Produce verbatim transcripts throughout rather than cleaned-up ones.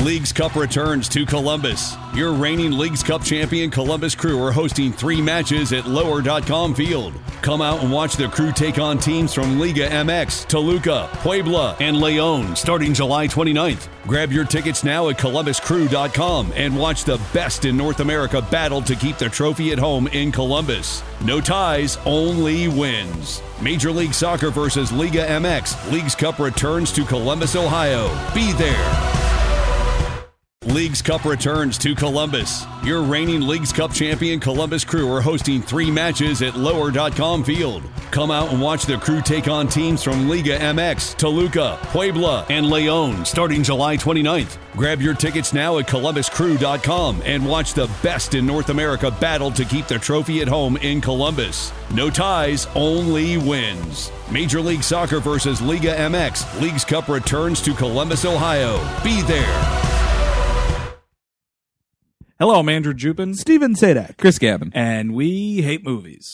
Leagues Cup returns to Columbus. Your reigning Leagues Cup champion Columbus Crew are hosting three matches at lower dot com Field. Come out and watch the Crew take on teams from Liga M X, Toluca, Puebla, and León starting July twenty-ninth. Grab your tickets now at columbus crew dot com and watch the best in North America battle to keep the trophy at home in Columbus. No ties, only wins. Major League Soccer versus Liga M X. Leagues Cup returns to Columbus, Ohio. Be there. Leagues Cup returns to Columbus. Your reigning Leagues Cup champion Columbus Crew are hosting three matches at lower dot com Field. Come out and watch the Crew take on teams from Liga M X, Toluca, Puebla, and León starting July twenty-ninth. Grab your tickets now at columbus crew dot com and watch the best in North America battle to keep the trophy at home in Columbus. No ties, only wins. Major League Soccer versus Liga M X. Leagues Cup returns to Columbus, Ohio. Be there. Hello, I'm Andrew Jupin. Steven Sadak. Chris Gavin. And we hate movies.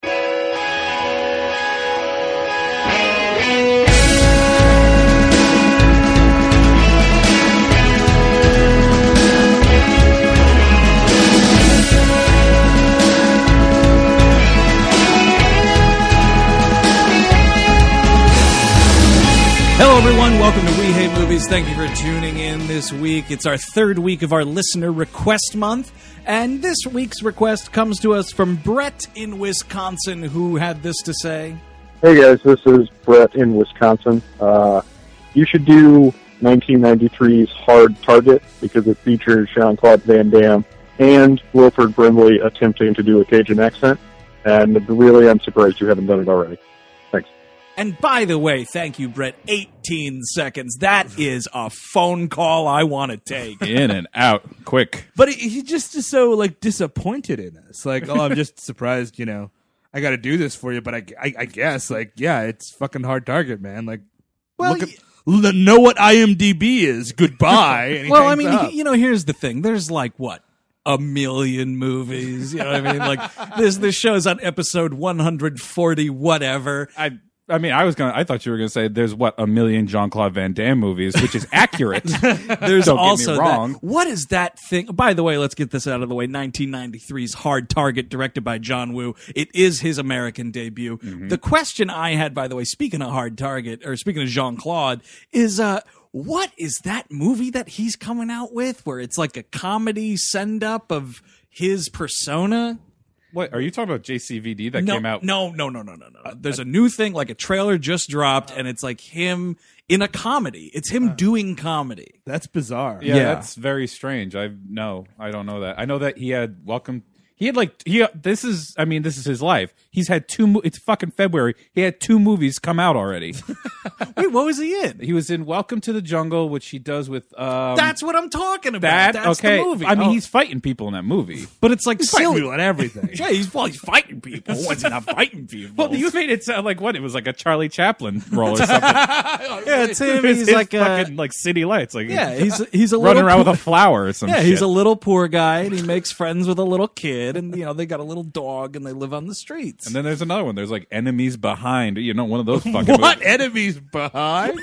Hello, everyone. Welcome to We Hate Movies. Thank you for tuning in this week. It's our third week of our listener request month, and this week's request comes to us from Brett in Wisconsin, who had this to say. Hey, guys. This is Brett in Wisconsin. Uh, you should do nineteen ninety-three's Hard Target because it features Jean-Claude Van Damme and Wilford Brimley attempting to do a Cajun accent, and really, I'm surprised you haven't done it already. Thanks. And by the way, thank you, Brett. eighteen seconds. That is a phone call I want to take. In and out, quick. But he, he just is so like disappointed in us. Like, oh, I'm just surprised. You know, I got to do this for you, but I, I, I guess, like, yeah, it's fucking Hard Target, man. Like, well, look at, l- know what I M D B is. Goodbye. And he well, I hangs mean, up. you know, here's the thing. There's like what. A million movies, you know what I mean? Like this, this show's on episode one hundred forty, whatever. I, I mean, I was gonna. I thought you were gonna say there's what a million Jean-Claude Van Damme movies, which is accurate. There's Don't also get me wrong. That. What is that thing? By the way, let's get this out of the way. nineteen ninety-three's Hard Target, directed by John Woo. It is his American debut. Mm-hmm. The question I had, by the way, speaking of Hard Target, or speaking of Jean-Claude, is uh. what is that movie that he's coming out with where it's like a comedy send-up of his persona? What, are you talking about J C V D that no, came out? No, no, no, no, no, no. There's a new thing, like a trailer just dropped, and it's like him in a comedy. It's him doing comedy. That's bizarre. Yeah, Yeah. that's very strange. I no, I don't know that. I know that he had Welcome. He had like he. This is. I mean, this is his life. He's had two. Mo- it's fucking February. He had two movies come out already. Wait, what was he in? He was in Welcome to the Jungle, which he does with. Um, That's what I'm talking about. that. That's okay, the movie. I mean, Oh. he's fighting people in that movie. but it's like He's fighting silly. people on everything. Yeah, he's, well, he's fighting people. What's he not fighting people? Well, you made it sound like what? It was like a Charlie Chaplin role or something. yeah, it's him. It's He's his like a, fucking like City Lights. Like yeah, he's he's a running little around poor, with a flower or some yeah, shit. he's a little poor guy, and he makes friends with a little kid, and you know they got a little dog, and they live on the streets. And then there's another one. There's like Enemies Behind. You know, one of those fucking What movies. enemies behind?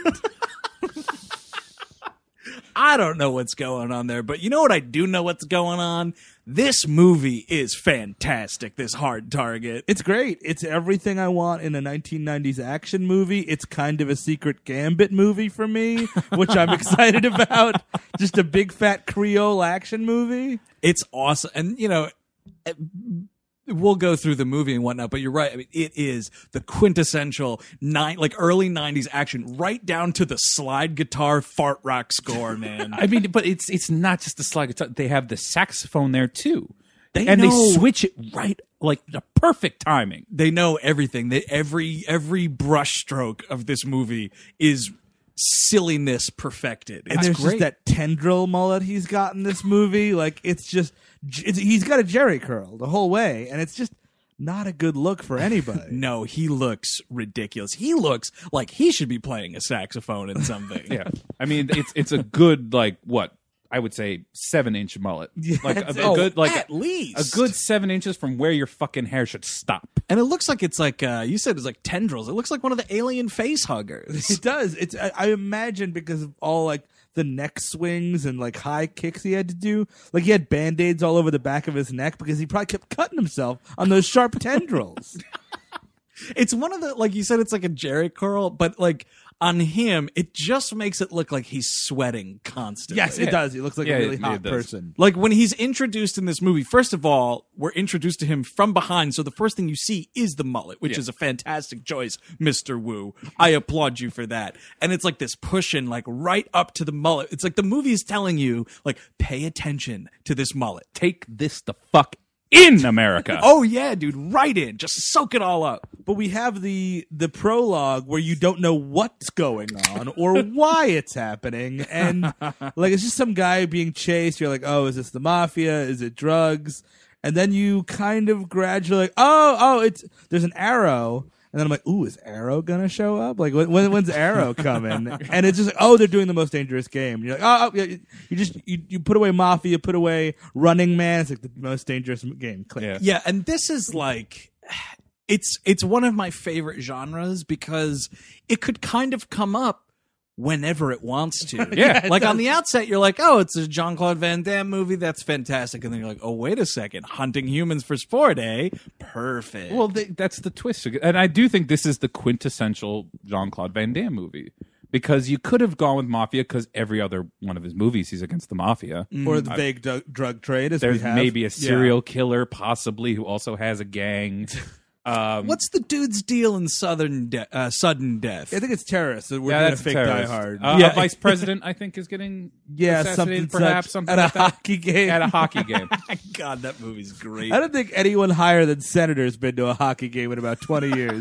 I don't know what's going on there, but you know what I do know what's going on? This movie is fantastic, this Hard Target. It's great. It's everything I want in a nineteen nineties action movie. It's kind of a secret Gambit movie for me, which I'm excited about. Just a big fat Creole action movie. It's awesome. And, you know, we'll go through the movie and whatnot, but you're right. I mean, it is the quintessential nine, like early nineties action, right down to the slide guitar fart rock score, man. I mean, but it's it's not just the slide guitar. They have the saxophone there too, They and know- they switch it right, like the perfect timing. They know everything. They, every every brushstroke of this movie is silliness perfected. It's And there's great. just that tendril mullet he's got in this movie. Like, it's just, it's, he's got a Jerry curl the whole way, and it's just not a good look for anybody. No, he looks ridiculous. He looks like he should be playing a saxophone in something. Yeah, I mean, it's it's a good like what I would say seven inch mullet, like a, a Oh, good like at a, least a good seven inches from where your fucking hair should stop. And it looks like it's like uh, you said, it's like tendrils. It looks like one of the alien face huggers. It does. It's I, I imagine because of all like the neck swings and like high kicks he had to do. Like he had band-aids all over the back of his neck because he probably kept cutting himself on those sharp tendrils. It's one of the, like you said, it's like a Jerry curl, but like on him, it just makes it look like he's sweating constantly. Yes, it does. He looks like Yeah, a really it- hot it does. person. Like when he's introduced in this movie, first of all, we're introduced to him from behind. So the first thing you see is the mullet, which Yeah. is a fantastic choice, Mister Wu. I applaud you for that. And it's like this pushing like right up to the mullet. It's like the movie is telling you, like, pay attention to this mullet. Take this the fuck in America. Oh yeah, dude, right in. Just soak it all up. But we have the the prologue where you don't know what's going on or why it's happening, and like it's just some guy being chased. You're like, oh, is this the mafia? Is it drugs? And then you kind of gradually, like, oh, oh, it's there's an arrow, and then I'm like, ooh, is Arrow gonna show up? Like, when, when when's Arrow coming? And it's just like, oh, they're doing the most dangerous game. And you're like, oh, oh yeah, you just you, you put away mafia, you put away Running Man. It's like the most dangerous game. Click. Yeah. Yeah, and this is like it's it's one of my favorite genres because it could kind of come up whenever it wants to. Yeah, it like on the outset, you're like, oh, it's a Jean-Claude Van Damme movie. That's fantastic. And then you're like, oh, wait a second. Hunting humans for sport, eh? Perfect. Well, they, that's the twist. And I do think this is the quintessential Jean-Claude Van Damme movie. Because you could have gone with Mafia because every other one of his movies he's against the Mafia. Or the vague du- drug trade, as we There's have. maybe a serial killer possibly who also has a gang. Um, What's the dude's deal in Southern de- uh, Sudden Death? I think it's terrorists. We're yeah, doing a that's fake terrorist. Die Hard. Uh, Yeah. A vice president, I think, is getting yeah, assassinated, something perhaps such, something at like a that. hockey game. At a hockey game. God, that movie's great. I don't think anyone higher than senators been to a hockey game in about twenty years.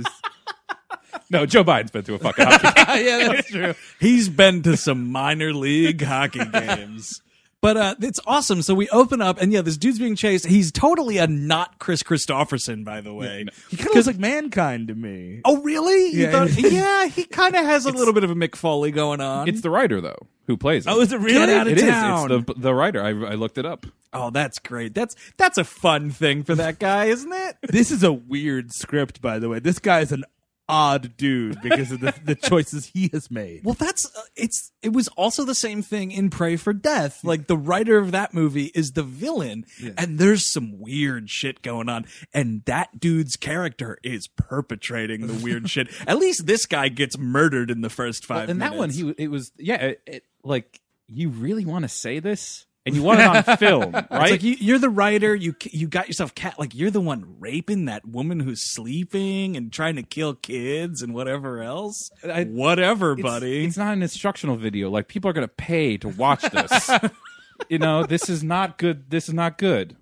No, Joe Biden's been to a fucking hockey game. Yeah, that's true. He's been to some minor league hockey games. But uh, it's awesome. So we open up, and yeah, this dude's being chased. He's totally a not Chris Christopherson, by the way. He kind of looks like Mankind to me. Oh, really? You Yeah. thought- yeah, he kind of has a little bit of a Mick Foley going on. It's the writer, though, who plays it. Oh, is it really? Get out of It is. town. It's the, the writer. I, I looked it up. Oh, that's great. That's that's a fun thing for that guy, isn't it? This is a weird script, by the way. This guy is an odd dude because of the, the choices he has made. Well, that's uh, it's. It was also the same thing in Pray for Death. Like the writer of that movie is the villain, and there's some weird shit going on, and that dude's character is perpetrating the weird shit. At least this guy gets murdered in the first five. Well, in minutes. that one, he it was yeah. It, it, like you really want to say this, and you want it on film, right? It's like you, you're the writer. You you got yourself cat. Like you're the one raping that woman who's sleeping and trying to kill kids and whatever else. I- whatever, It's- buddy. It's not an instructional video. Like people are going to pay to watch this. You know, this is not good. This is not good.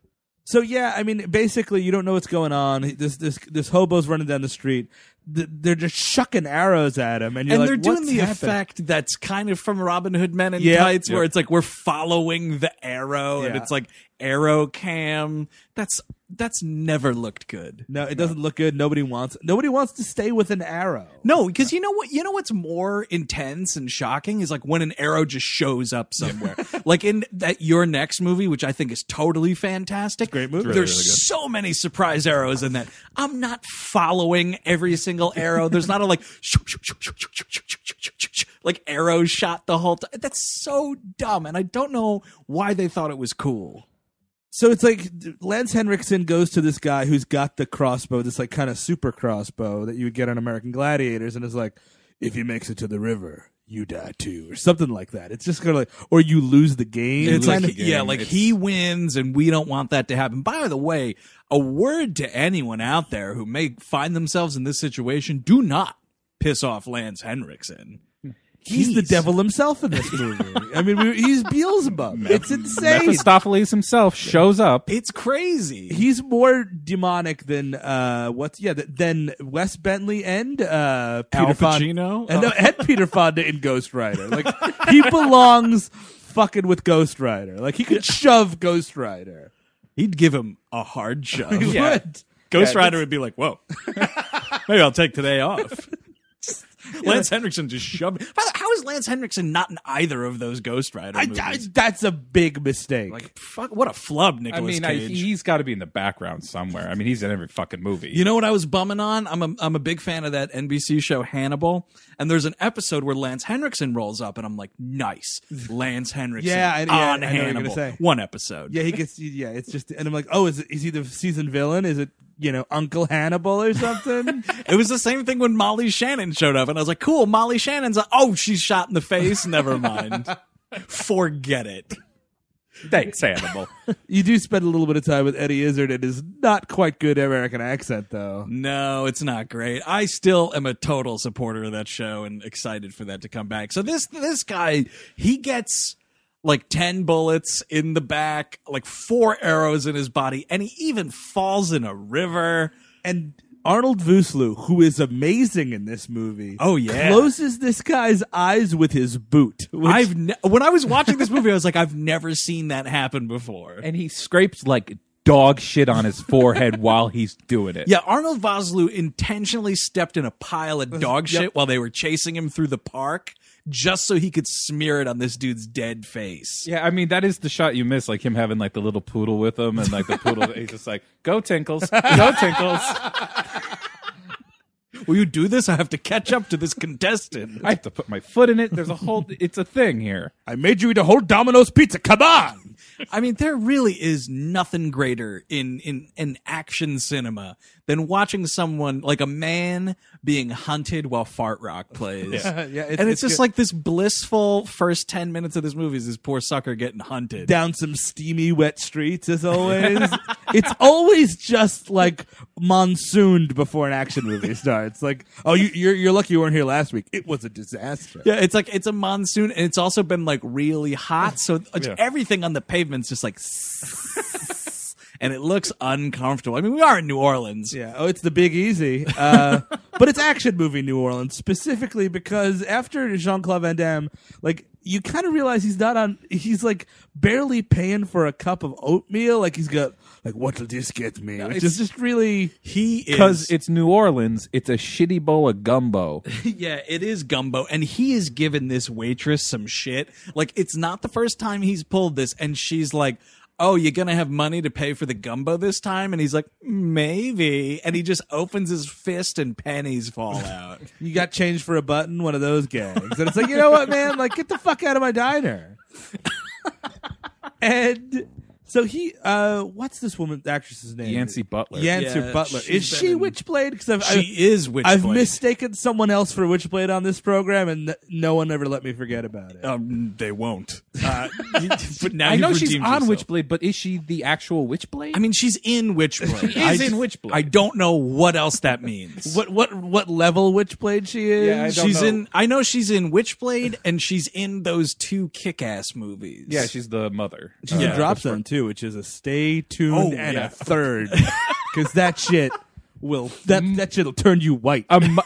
So yeah, I mean, basically, you don't know what's going on. This this this hobo's running down the street. Th- They're just shucking arrows at him, and you're and like, they're doing "What's the happening?" effect that's kind of from Robin Hood Men in Yep. Tights, where Yep. it's like we're following the arrow, and Yeah. it's like arrow cam. That's that's never looked good. No, it doesn't look good. Nobody wants. Nobody wants to stay with an arrow. No, because you know what? You know what's more intense and shocking is like when an arrow just shows up somewhere. Like in that Your Next movie, which I think is totally fantastic. Great movie. There's Really, really good. so many surprise arrows in that. I'm not following every single arrow. There's not a like shoo, shoo, shoo, shoo, shoo, shoo, shoo, shoo, shoo, shoo, shoo, like arrow shot the whole time. That's so dumb, and I don't know why they thought it was cool. So it's like Lance Henriksen goes to this guy who's got the crossbow, this like kind of super crossbow that you would get on American Gladiators, and is like, if he makes it to the river, you die too, or something like that. It's just kind of like, or you lose the game. It's like, kind of, yeah, like It's- he wins, and we don't want that to happen. By the way, a word to anyone out there who may find themselves in this situation: do not piss off Lance Henriksen. he's the Jeez. devil himself in this movie. I mean, we, he's Beelzebub. It's insane. Mephistopheles himself shows up. It's crazy. He's more demonic than uh, what's yeah th- than Wes Bentley and uh, Peter Al Fonda Pacino? and, no, and Peter Fonda in Ghost Rider. Like he belongs fucking with Ghost Rider. Like he could shove Ghost Rider. He'd give him a hard shove. He Yeah. would. Ghost Yeah, Rider would be like, "Whoa, maybe I'll take today off." Lance Henriksen just shoved. By the way, how is Lance Henriksen not in either of those Ghost Rider I, movies? I, that's a big mistake. like, fuck, what a flub, I Nicolas mean, I, Cage. he's got to be in the background somewhere. I mean, he's in every fucking movie. You know what I was bumming on? I'm a, I'm a big fan of that N B C show Hannibal, and there's an episode where Lance Henriksen rolls up, and I'm like, nice, Lance Henriksen Yeah, I- yeah, on I know what you're Hannibal. gonna say. One episode. yeah, he gets. Yeah, it's just, and I'm like, oh, is it, is he the season villain? Is it, you know, Uncle Hannibal or something? It was the same thing when Molly Shannon showed up, and I was like, cool, Molly Shannon's a- oh, she's shot in the face. Never mind. Forget it. Thanks, Hannibal. You do spend a little bit of time with Eddie Izzard and his not quite good American accent, though. No, it's not great. I still am a total supporter of that show and excited for that to come back. So this this guy, he gets like ten bullets in the back, like four arrows in his body, and he even falls in a river. And Arnold Vosloo, who is amazing in this movie, Oh, yeah. closes this guy's eyes with his boot. which- I've ne- when I was watching this movie, I was like, I've never seen that happen before. And he scrapes like dog shit on his forehead while he's doing it. Yeah, Arnold Vosloo intentionally stepped in a pile of dog shit while they were chasing him through the park, just so he could smear it on this dude's dead face. Yeah, I mean that is the shot you miss, like him having like the little poodle with him, and like the poodle, he's just like, "Go Tinkles, go Tinkles." Will you do this? I have to catch up to this contestant. I have to put my foot in it. There's a whole, it's a thing here. I made you eat a whole Domino's pizza. Come on! I mean, there really is nothing greater in, in, in action cinema than watching someone, like a man, being hunted while Fart Rock plays. Yeah, yeah, it's- and it's it's, just good. like this blissful first ten minutes of this movie is this poor sucker getting hunted. Down some steamy, wet streets, as always. It's always just like monsooned before an action movie starts. Like, oh, you, you're you're lucky you weren't here last week. It was a disaster. Yeah, it's like it's a monsoon, and it's also been like really hot, so it's Yeah. everything on the pavement's just like, and it looks uncomfortable. I mean, we are in New Orleans. Yeah. Oh, it's the Big Easy. Uh, but it's action movie New Orleans specifically because after Jean-Claude Van Damme, like you kind of realize he's not on. He's like barely paying for a cup of oatmeal. Like he's got like, what'll this get me? Which is just really. He is Because it's New Orleans, it's a shitty bowl of gumbo. yeah, it is gumbo, and he is giving this waitress some shit. Like it's not the first time he's pulled this, and she's like, oh, you're going to have money to pay for the gumbo this time? And he's like, maybe. And he just opens his fist and pennies fall out. You got change for a button, one of those gags. And it's like, you know what, man? Like, get the fuck out of my diner. And so he, uh, what's this woman actress's name? Yancey Butler. Yancey Yeah, Butler. Is she's she been in- Witchblade? Because I've, She I've, is Witchblade. I've mistaken someone else for Witchblade on this program, and n- no one ever let me forget about it. Um, they won't. Uh, but now I know you've she's redeemed on yourself. Witchblade, but is she the actual Witchblade? I mean, she's in Witchblade. She is I, in Witchblade. I don't know what else that means. What what what level Witchblade she is? Yeah, I don't she's know. in. I know she's in Witchblade, and she's in those two Kick-Ass movies. yeah, she's the mother. She's Yeah. a drop zone too, which is a stay tuned Oh, and yeah. a third, because that shit will that that shit'll turn you white. A mu-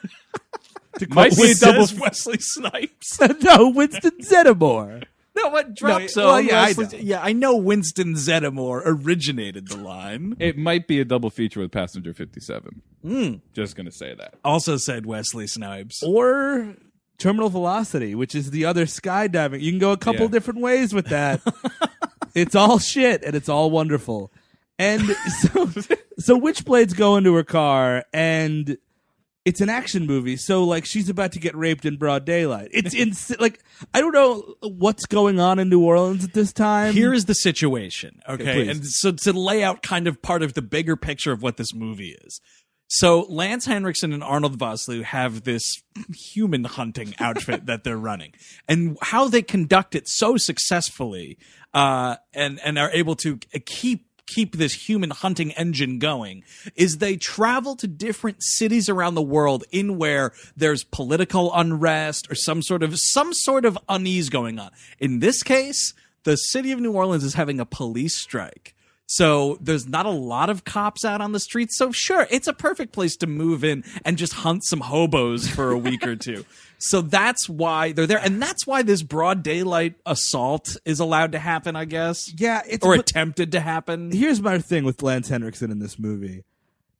To might quote be a It double. says Wesley Snipes. no, Winston Zeddemore. No, what drop No, zone? well, yeah, I Wesley- know. yeah, I know Winston Zeddemore originated the line. It might be a double feature with Passenger fifty-seven. Just gonna say that. Also said Wesley Snipes. Or Terminal Velocity, which is the other skydiving. You can go a couple Yeah. different ways with that. It's all shit and it's all wonderful. And so, so Witchblade's go into her car and it's an action movie. So like she's about to get raped in broad daylight. It's ins- like I don't know what's going on in New Orleans at this time. Here is the situation, okay? please. And so to lay out kind of part of the bigger picture of what this movie is. So Lance Henriksen and Arnold Vosloo have this human hunting outfit that they're running. And how they conduct it so successfully uh, and, and are able to keep keep this human hunting engine going is they travel to different cities around the world in where there's political unrest or some sort of some sort of unease going on. In this case, the city of New Orleans is having a police strike. So there's not a lot of cops out on the streets. So sure, it's a perfect place to move in and just hunt some hobos for a week or two. So that's why they're there. And that's why this broad daylight assault is allowed to happen, I guess. yeah, it's Or but attempted to happen. here's my thing with Lance Henriksen in this movie.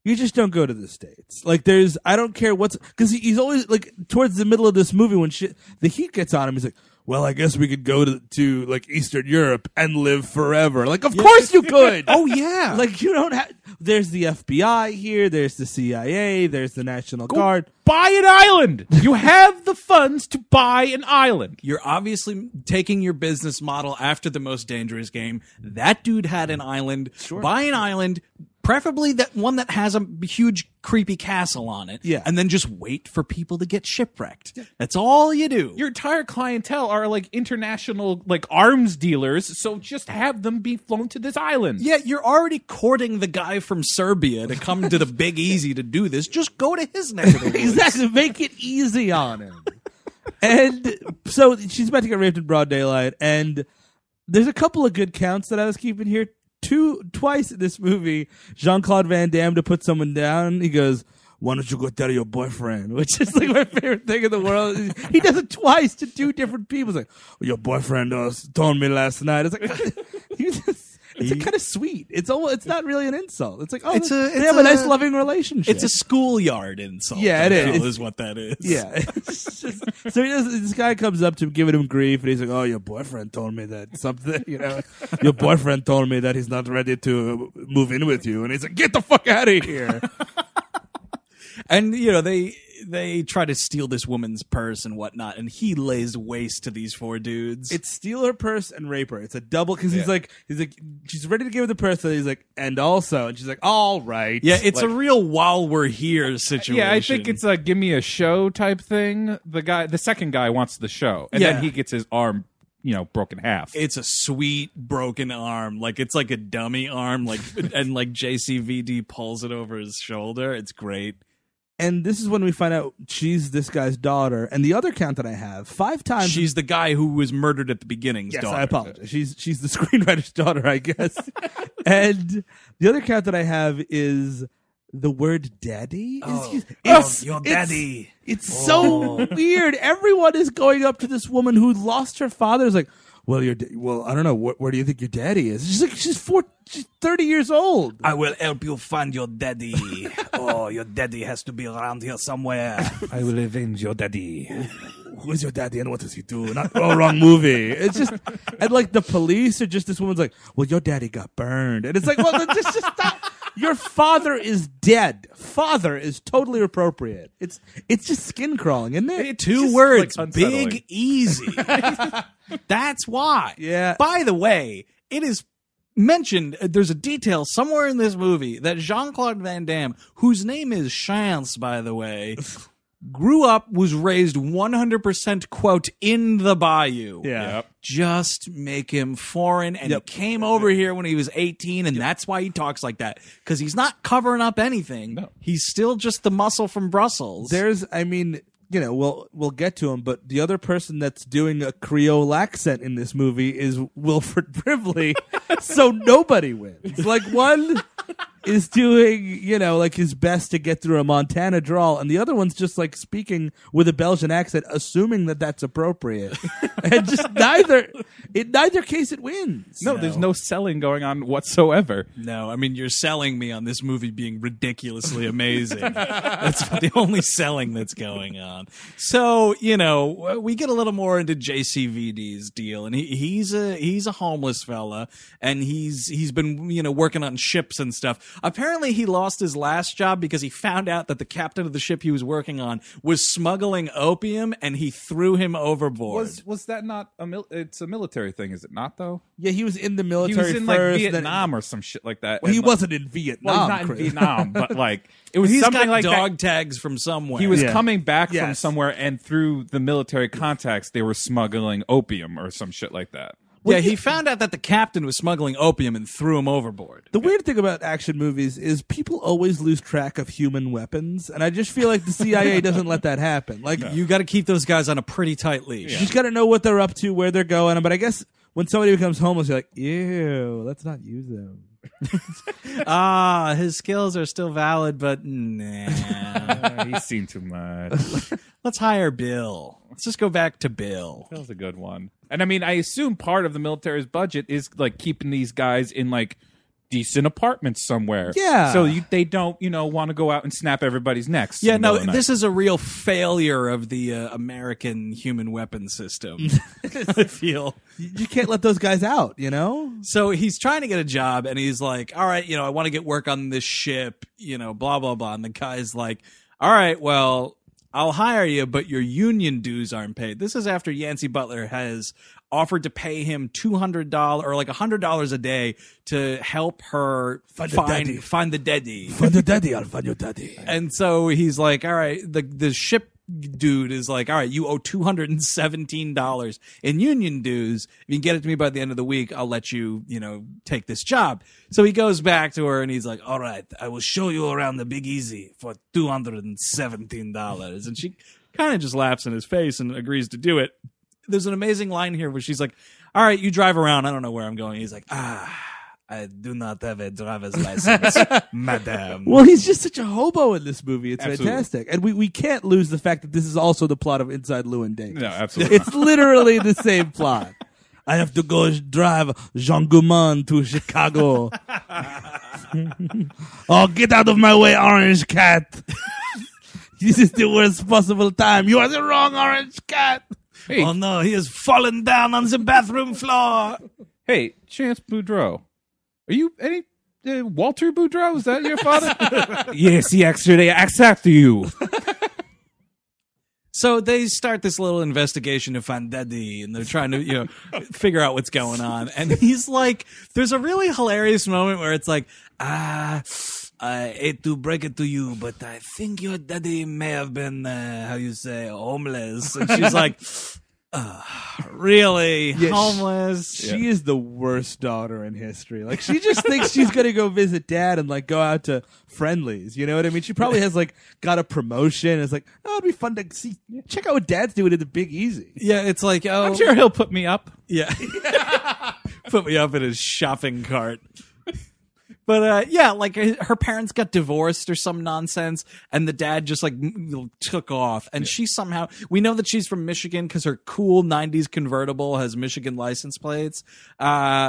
you just don't go to the States. Like, there's, I don't care what's, because he's always, like, towards the middle of this movie when shit, the heat gets on him, he's like, well, I guess we could go to, to like, Eastern Europe and live forever. Like, of course you could! Oh, yeah. Like, you don't have, there's the F B I here, there's the C I A, there's the National Guard. Buy an island. You have the funds to buy an island. You're obviously taking your business model after The Most Dangerous Game. That dude had an island. Sure. Buy an island, preferably that one that has a huge creepy castle on it. Yeah. And then just wait for people to get shipwrecked. Yeah. That's all you do. Your entire clientele are like international like arms dealers, so just have them be flown to this island. Yeah, you're already courting the guy from Serbia to come to the Big Easy to do this. Just go to his neck of the woods. Exactly. Make it easy on him. And so she's about to get raped in broad daylight, and there's a couple of good counts that I was keeping here. Two, twice in this movie, Jean-Claude Van Damme, to put someone down, he goes, why don't you go tell your boyfriend? Which is like my favorite thing in the world. He does it twice to two different people. It's like, well, your boyfriend uh, told me last night. It's like, you just, it's kind of sweet. It's almost, it's not really an insult. It's like, oh, It's a- they it's have a, a- nice, loving relationship. It's a schoolyard insult. Yeah, it I is. feel It's- is what that is. Yeah. It's just- so he does, this guy comes up to him, giving him grief, and he's like, oh, your boyfriend told me that something, you know, your boyfriend told me that he's not ready to move in with you. And he's like, get the fuck out of here. And, you know, they they try to steal this woman's purse and whatnot, and he lays waste to these four dudes. It's steal her purse and rape her. It's a double, because he's like, he's like, she's ready to give her the purse, and he's like, and also, and she's like, all right. yeah, it's like, a real while we're here situation. Yeah, I think it's a give me a show type thing. The guy, the second guy wants the show, and Yeah. then he gets his arm, you know, broken half. It's a sweet broken arm. Like, it's like a dummy arm, like, and like J C V D pulls it over his shoulder. It's great. and this is when we find out she's this guy's daughter. And the other count that I have, five times. She's the guy who was murdered at the beginning's Yes, daughter. I apologize. She's she's the screenwriter's daughter, I guess. And the other count that I have is the word "daddy." Oh, is, oh, your daddy. It's, it's so weird. Everyone is going up to this woman who lost her father. Is like, well, your da- well, I don't know. Where, where do you think your daddy is? She's like, she's four, she's thirty years old. I will help you find your daddy. Oh, your daddy has to be around here somewhere. I will avenge your daddy. Who is your daddy and what does he do? Not oh, wrong movie. It's just, and like the police are just, this woman's like, well, your daddy got burned, and it's like, well, then just just stop. Your father is dead. Father is totally appropriate. It's it's just skin crawling, isn't it? It's Two just, words, like, unsettling. big easy. That's why. Yeah. By the way, it is mentioned, uh, there's a detail somewhere in this movie that Jean-Claude Van Damme, whose name is Chance, by the way, grew up, was raised one hundred percent, quote, in the bayou. Yeah. Yep. Just make him foreign, and Yep. he came over here when he was eighteen, and that's why he talks like that, because he's not covering up anything. No. He's still just the muscle from Brussels. There's, I mean, you know, we'll we'll get to him, but the other person that's doing a Creole accent in this movie is Wilford Brimley, so nobody wins. Like, one is doing, you know, like his best to get through a Montana drawl, and the other one's just like speaking with a Belgian accent, assuming that that's appropriate, and just neither, in neither case it wins. No, there's no selling going on whatsoever. No, I mean, you're selling me on this movie being ridiculously amazing. That's the only selling that's going on. So, you know, we get a little more into J C V D's deal, and he, he's a he's a homeless fella, and he's he's been, you know, working on ships and stuff. Apparently, he lost his last job because he found out that the captain of the ship he was working on was smuggling opium, and he threw him overboard. Was was that not a mil- it's a military thing, is it not though? Yeah, he was in the He military was in first. like then- Vietnam or some shit like that. Well, he And, like- wasn't in Vietnam. Well, he's not in Chris. Vietnam, but like it was He's something got like dog that. tags from somewhere. He was Yeah. coming back from Yes. somewhere, and through the military contacts, they were smuggling opium or some shit like that. yeah, he found out that the captain was smuggling opium and threw him overboard. The weird thing about action movies is people always lose track of human weapons, and I just feel like the C I A doesn't let that happen. Like, You got to keep those guys on a pretty tight leash. you just got to know what they're up to, where they're going. But I guess when somebody becomes homeless, you're like, ew, let's not use them. Ah, his skills are still valid, but nah. Uh, he's seen too much. Let's hire Bill. Let's just go back to Bill. That was a good one. And I mean, I assume part of the military's budget is like keeping these guys in like decent apartments somewhere. Yeah. So you, they don't, you know, want to go out and snap everybody's necks. Yeah, in the no, middle of the this night. is a real failure of the uh, American human weapon system. I feel. You can't let those guys out, you know? So he's trying to get a job, and he's like, all right, you know, I want to get work on this ship, you know, blah, blah, blah. And the guy's like, all right, well, I'll hire you, but your union dues aren't paid. This is after Yancey Butler has offered to pay him two hundred dollars or like one hundred dollars a day to help her Find find, the daddy. find the daddy. Find your daddy, I'll find your daddy. And so he's like, all right, the the ship dude is like, all right, you owe two hundred seventeen dollars in union dues. If you can get it to me by the end of the week, I'll let you, you know, take this job. So he goes back to her and he's like, all right, I will show you around the Big Easy for two hundred seventeen dollars. And she kind of just laughs in his face and agrees to do it. There's an amazing line here where she's like, all right, you drive around. I don't know where I'm going. He's like, ah, I do not have a driver's license, madame. Well, he's just such a hobo in this movie. It's Absolutely. fantastic. And we, we can't lose the fact that this is also the plot of Inside Llewyn Davis. No, absolutely. It's literally the same plot. I have to go drive Jean Gouman to Chicago. Oh, get out of my way, Orange Cat. This is the worst possible time. You are the wrong Orange Cat. Hey, Oh no, he has fallen down on the bathroom floor. hey, Chance Boudreaux. Are you any uh, Walter Boudreaux? Is that your father? Yes, he actually acts after you. So they start this little investigation to find Daddy, and they're trying to, you know, figure out what's going on. And he's like, there's a really hilarious moment where it's like, ah, I hate to break it to you, but I think your daddy may have been, uh, how you say, homeless. And she's like, uh, really? Yeah, sh- homeless? She is the worst daughter in history. Like, she just thinks she's going to go visit dad and, like, go out to friendlies. You know what I mean? She probably has, like, got a promotion. It's like, oh, it'd be fun to see. Check out what dad's doing at the Big Easy. Yeah, it's like, oh. I'm sure he'll put me up. Yeah. Put me up in his shopping cart. But uh, yeah, like her parents got divorced or some nonsense, and the dad just like m- took off. And she somehow, we know that she's from Michigan because her cool nineties convertible has Michigan license plates. Uh,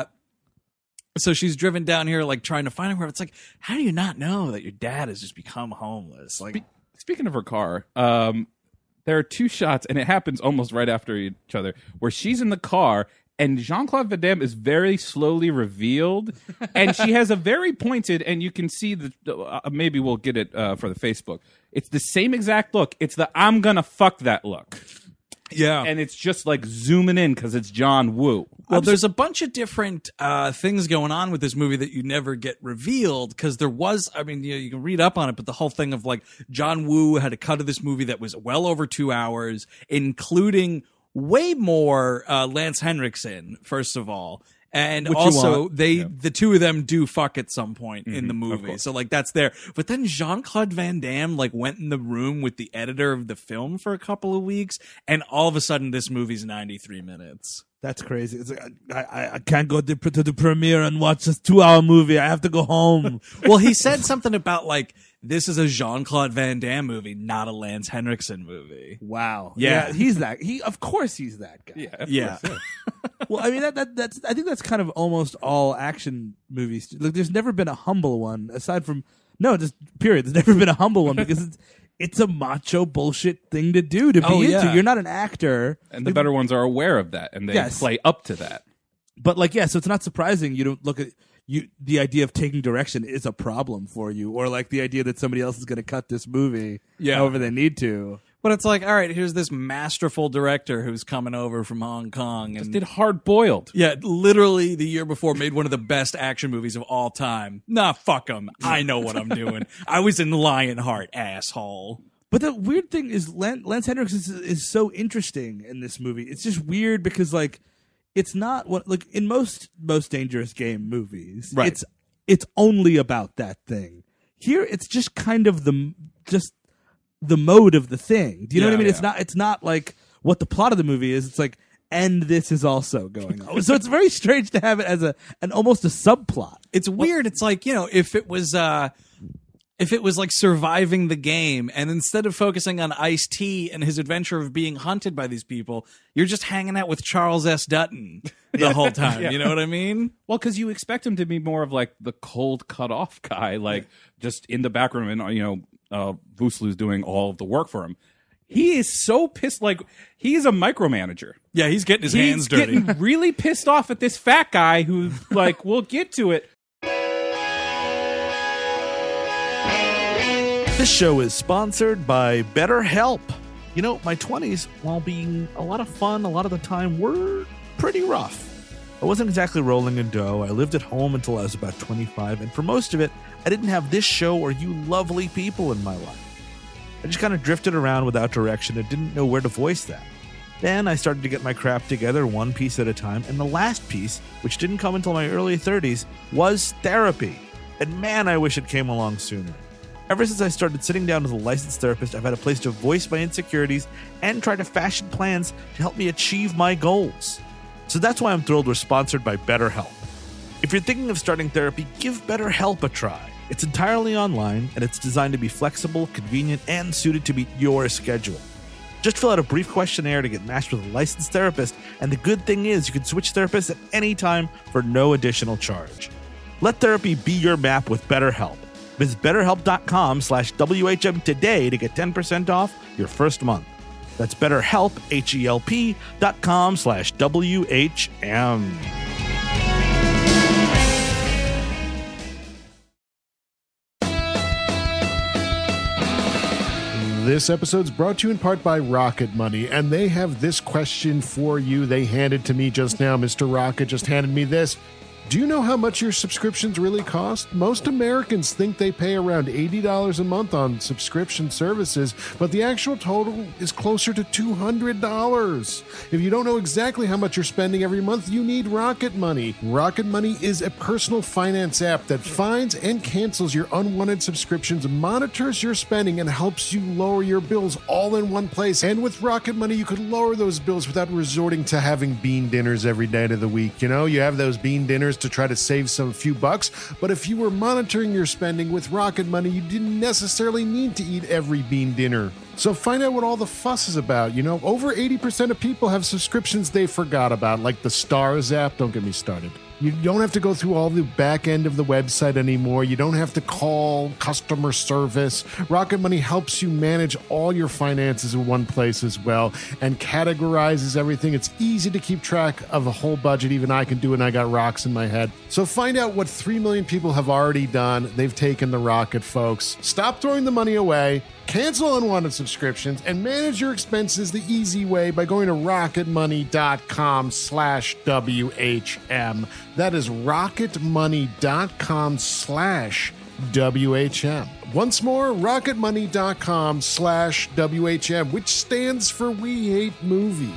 so she's driven down here like trying to find her. It's like, how do you not know that your dad has just become homeless? Like, Speaking of her car, um, there are two shots, and it happens almost right after each other, where she's in the car and Jean-Claude Van Damme is very slowly revealed, and she has a very pointed, and you can see the, uh, maybe we'll get it uh, for the Facebook. It's the same exact look. It's the I'm gonna fuck that look. yeah. And it's just like zooming in because it's John Woo. Well, there's a bunch of different uh, things going on with this movie that you never get revealed because there was, I mean, you know, you can read up on it, but the whole thing of like John Woo had a cut of this movie that was well over two hours, including way more uh, Lance Henriksen, first of all. And Which you also, want. they the two of them do fuck at some point in the of movie, course. so like that's there. But then Jean Claude Van Damme like went in the room with the editor of the film for a couple of weeks, and all of a sudden, this movie's ninety-three minutes. That's crazy. It's like, I, I, I can't go to, to the premiere and watch this two-hour movie. I have to go home. Well, he said something about like this is a Jean Claude Van Damme movie, not a Lance Henriksen movie. Wow. Yeah. he's that. He, of course, he's that guy. Yeah, of Yeah. course, Well, I mean, that, that that's. I think that's kind of almost all action movies. Like, there's never been a humble one aside from no, just period. There's never been a humble one because it's it's a macho bullshit thing to do to be Oh, into. yeah. You're not an actor, And the better ones are aware of that, and they Yes. play up to that. but like, yeah. So it's not surprising you don't look at you. The idea of taking direction is a problem for you, or like the idea that somebody else is going to cut this movie, Yeah. however they need to. But it's like, all right, here's this masterful director who's coming over from Hong Kong and Did Hard Boiled. yeah, literally the year before made one of the best action movies of all time. Nah, fuck him. I know what I'm doing. I was in Lionheart, asshole. But the weird thing is, Lance, Lance Henriksen is, is so interesting in this movie. It's just weird because, like, it's not what like in most most Dangerous Game movies. Right. It's it's only about that thing. Here, it's just kind of the just the mode of the thing. Do you know Yeah, what I mean? yeah. It's not it's not like what the plot of the movie is. It's like, and this is also going on. So it's very strange to have it as a an almost a subplot. It's weird. It's like, you know, if it was uh if it was like surviving the game, and instead of focusing on Ice-T and his adventure of being hunted by these people, you're just hanging out with Charles S. Dutton the whole time. Yeah. You know what I mean? Well, because you expect him to be more of like the cold, cut off guy, like just in the background, and you know, uh, Vosloo's doing all of the work for him. He is so pissed. Like, he is a micromanager. Yeah, he's getting his He's hands dirty. getting really pissed off at this fat guy who, like, we'll get to it. This show is sponsored by BetterHelp. You know, my twenties, while being a lot of fun a lot of the time, were pretty rough. I wasn't exactly rolling in dough. I lived at home until I was about twenty-five, and for most of it, I didn't have this show or you lovely people in my life. I just kind of drifted around without direction and didn't know where to voice that. Then I started to get my crap together one piece at a time, and the last piece, which didn't come until my early thirties, was therapy. And man, I wish it came along sooner. Ever since I started sitting down with a licensed therapist, I've had a place to voice my insecurities and try to fashion plans to help me achieve my goals. So that's why I'm thrilled we're sponsored by BetterHelp. If you're thinking of starting therapy, give BetterHelp a try. It's entirely online, and it's designed to be flexible, convenient, and suited to meet your schedule. Just fill out a brief questionnaire to get matched with a licensed therapist, and the good thing is you can switch therapists at any time for no additional charge. Let therapy be your map with BetterHelp. Visit betterhelp.com slash WHM today to get ten percent off your first month. That's BetterHelp, H-E-L-P dot com slash W-H-M. This episode's brought to you in part by Rocket Money, and they have this question for you. They handed to me just now. Mister Rocket just handed me this. Do you know how much your subscriptions really cost? Most Americans think they pay around eighty dollars a month on subscription services, but the actual total is closer to two hundred dollars. If you don't know exactly how much you're spending every month, you need Rocket Money. Rocket Money is a personal finance app that finds and cancels your unwanted subscriptions, monitors your spending, and helps you lower your bills all in one place. And with Rocket Money, you could lower those bills without resorting to having bean dinners every day of the week. You know, you have those bean dinners to try to save some few bucks, but if you were monitoring your spending with Rocket Money, you didn't necessarily need to eat every bean dinner. So find out what all the fuss is about. You know, over eighty percent of people have subscriptions they forgot about, like the Stars app. Don't get me started. You don't have to go through all the back end of the website anymore. You don't have to call customer service. Rocket Money helps you manage all your finances in one place as well and categorizes everything. It's easy to keep track of a whole budget. Even I can do it, and I got rocks in my head. So find out what three million people have already done. They've taken the Rocket, folks. Stop throwing the money away. Cancel unwanted subscriptions and manage your expenses the easy way by going to rocketmoney.com slash WHM. That is rocketmoney.com slash WHM. Once more, rocketmoney.com slash WHM, which stands for We Hate Movies.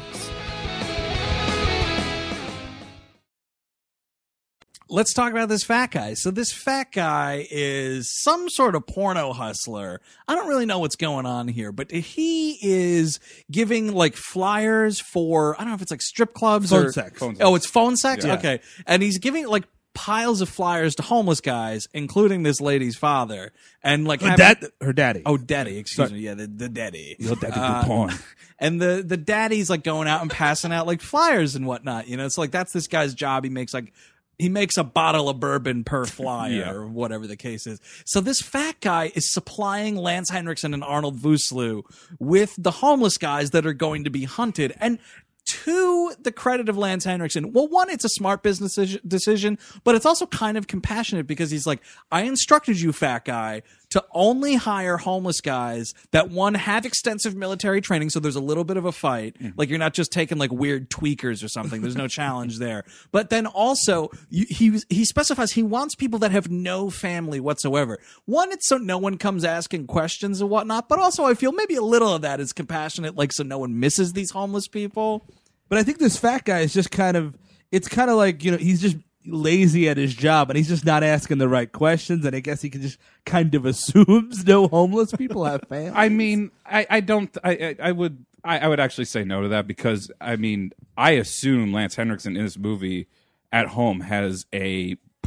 Let's talk about this fat guy. So this fat guy is some sort of porno hustler. I don't really know what's going on here, but he is giving like flyers for, I don't know if it's like strip clubs Phone or sex. Phone sex. Oh, it's phone sex? Yeah. Okay. And he's giving like piles of flyers to homeless guys, including this lady's father. And like Her, having- dad, her daddy. Oh, daddy, excuse Sorry. me. Yeah, the, the daddy. Your daddy do Uh, porn. And the, the daddy's like going out and passing out like flyers and whatnot. You know, it's like that's this guy's job. He makes like he makes a bottle of bourbon per flyer Yeah. or whatever the case is. So this fat guy is supplying Lance Henriksen and Arnold Vosloo with the homeless guys that are going to be hunted. And to the credit of Lance Henriksen, well, one, it's a smart business decision, but it's also kind of compassionate because he's like, I instructed you, fat guy, to only hire homeless guys that, one, have extensive military training, so there's a little bit of a fight. Mm-hmm. Like, you're not just taking, like, weird tweakers or something. There's no challenge there. But then also, you, he he specifies he wants people that have no family whatsoever. One, it's so no one comes asking questions and whatnot, but also I feel maybe a little of that is compassionate, like, so no one misses these homeless people. But I think this fat guy is just kind of, it's kind of like, you know, he's just lazy at his job and he's just not asking the right questions. And I guess he can just kind of assumes no homeless people have families. I mean, I, I don't, I, I, I would, I, I would actually say no to that because, I mean, I assume Lance Henriksen in this movie at home has a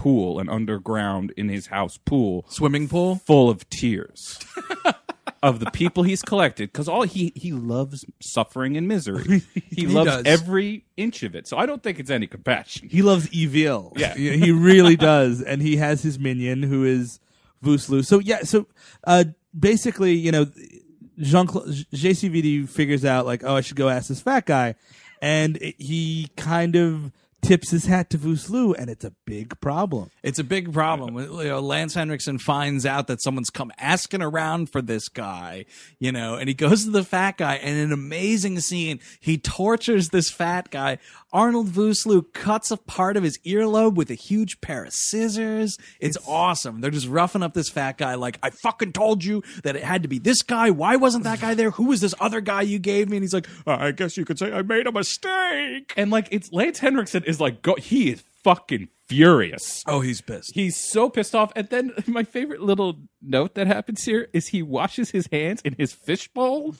pool, an underground in his house pool, Swimming pool? full of tears of the people he's collected, because all he he loves suffering and misery. He, loves does. every inch of it. So I don't think it's any compassion. He loves evil. Yeah. he he really does, and he has his minion who is Vosloo. So yeah, so uh, basically, you know, Jean J C V D figures out like, oh, I should go ask this fat guy, and it, he kind of tips his hat to Vosloo, and it's a big problem. It's a big problem. You know, Lance Henriksen finds out that someone's come asking around for this guy, you know, and he goes to the fat guy, and in an amazing scene, he tortures this fat guy. Arnold Vosloo cuts a part of his earlobe with a huge pair of scissors. It's, it's awesome. They're just roughing up this fat guy like, I fucking told you that it had to be this guy. Why wasn't that guy there? Who was this other guy you gave me? And he's like, oh, I guess you could say I made a mistake. And like, it's Lance Henriksen is like, go, he is fucking furious. Oh, he's pissed. He's so pissed off. And then my favorite little note that happens here is he washes his hands in his fishbowl.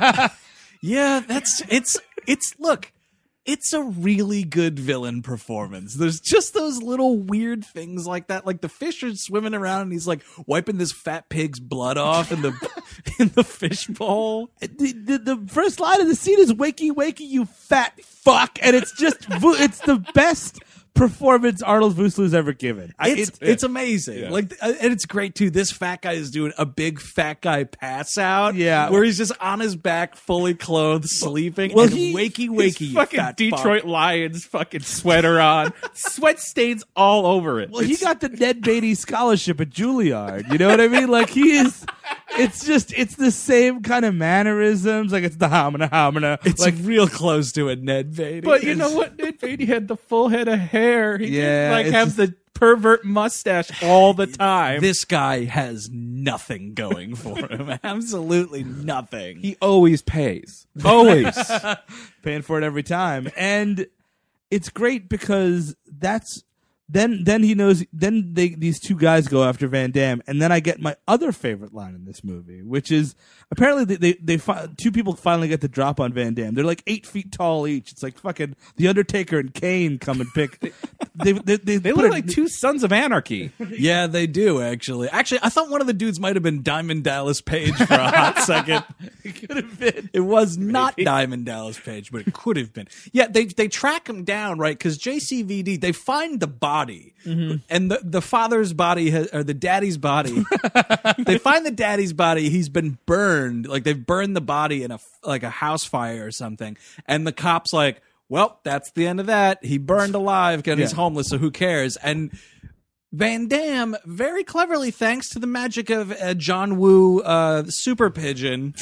Yeah, that's, it's, it's, look. It's a really good villain performance. There's just those little weird things like that. Like the fish are swimming around and he's like wiping this fat pig's blood off in the in the fish bowl. The, the, the first line of the scene is "Wakey, wakey, you fat fuck," and it's just it's the best performance Arnold Vosloo's ever given. I, It's it's it's amazing. Yeah. Like, uh, and it's great too. This fat guy is doing a big fat guy pass out. Yeah. where he's just on his back, fully clothed, sleeping. Well, and he- wakey, His wakey, you fucking fat Detroit fuck. Lions fucking sweater on. Sweat stains all over it. well, he got the Ned Beatty scholarship at Juilliard. You know what I mean? Like he is. It's just it's the same kind of mannerisms. Like it's the hamina hamina. It's like real close to a Ned Beatty. But you know what? Ned Beatty had the full head of hair. He Yeah, didn't like it's have just- the pervert mustache all the time. This guy has nothing going for him. Absolutely nothing. He always pays. Always. paying for it every time, and it's great because that's then then he knows. Then they these two guys go after Van Damme, and then I get my other favorite line in this movie, which is apparently they they, they fi- two people finally get the drop on Van Damme. They're like eight feet tall each. It's like fucking The Undertaker and Kane come and pick. they they they, They put look a- like two sons of anarchy. Yeah, they do, actually. Actually, I thought one of the dudes might have been Diamond Dallas Page for a hot second. It could have been. It was not Diamond Dallas Page, but it could have been. Yeah, they they track him down, right? Because J C V D, they find the body. And the, the father's body, has, or the daddy's body, they find the daddy's body. He's been burned. Like, they've burned the body in a, like a house fire or something. And the cop's like, well, that's the end of that. He burned alive and he's Yeah. homeless, so who cares? And Van Damme, very cleverly, thanks to the magic of uh, John Woo uh, Super Pigeon,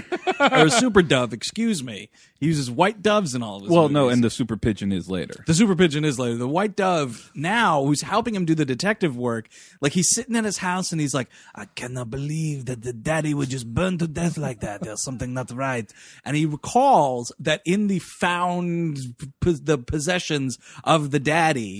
or Super Dove, excuse me. He uses white doves in all of his Well, movies. no, and the super pigeon is later. The Super Pigeon is later. The White Dove now, who's helping him do the detective work, like he's sitting in his house and he's like, I cannot believe that the daddy would just burn to death like that. There's something not right. And he recalls that in the found p- the possessions of the daddy,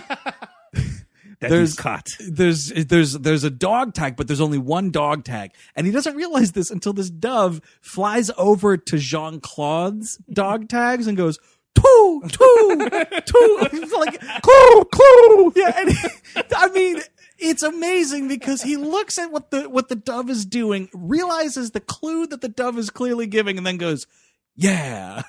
there's caught. there's there's there's a dog tag, but there's only one dog tag, and he doesn't realize this until this dove flies over to Jean Claude's dog tags and goes two two two. It's like clue clue. Yeah, and I mean. It's amazing because he looks at what the what the dove is doing, realizes the clue that the dove is clearly giving, and then goes, "Yeah."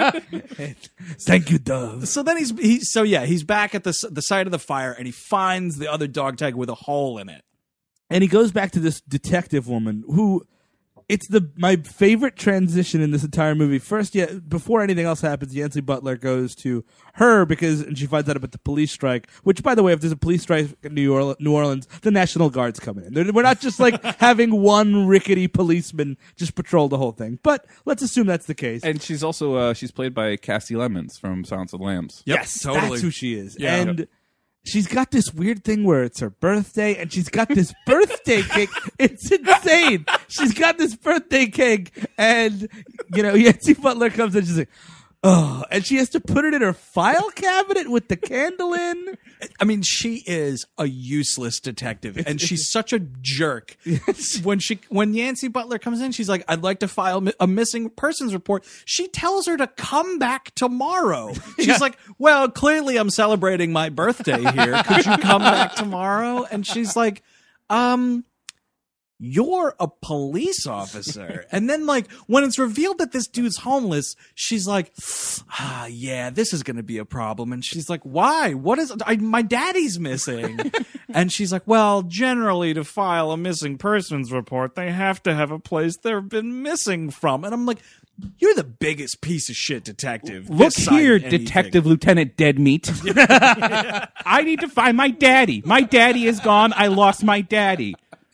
Thank you, Dove. So then he's he so yeah he's back at the s- the site of the fire, and he finds the other dog tag with a hole in it. And he goes back to this detective woman who it's the my favorite transition in this entire movie. First, yeah, before anything else happens, Yancy Butler goes to her because and she finds out about the police strike. Which, by the way, if there's a police strike in New Orleans, New Orleans the National Guard's coming in. They're, we're not just like having one rickety policeman just patrol the whole thing. But let's assume that's the case. And she's also uh, she's played by Cassie Lemons from Silence of the Lambs. Yep, yes, totally. that's who she is. Yeah. And she's got this weird thing where it's her birthday, and she's got this birthday cake. It's insane. She's got this birthday cake, and you know, Yancy Butler comes in. She's like, Oh, and she has to put it in her file cabinet with the candle in. I mean, she is a useless detective, and she's such a jerk. When she, when Yancy Butler comes in, she's like, "I'd like to file a missing persons report." She tells her to come back tomorrow. She's yeah. like, "Well, clearly I'm celebrating my birthday here. Could you come back tomorrow?" And she's like, "Um." You're a police officer. And then, like, when it's revealed that this dude's homeless, she's like, ah, yeah, this is going to be a problem. And she's like, why? What is I, my daddy's missing? And she's like, well, generally to file a missing persons report, they have to have a place they've been missing from. And I'm like, you're the biggest piece of shit detective. Look here, Detective Lieutenant Deadmeat. I need to find my daddy. My daddy is gone. I lost my daddy.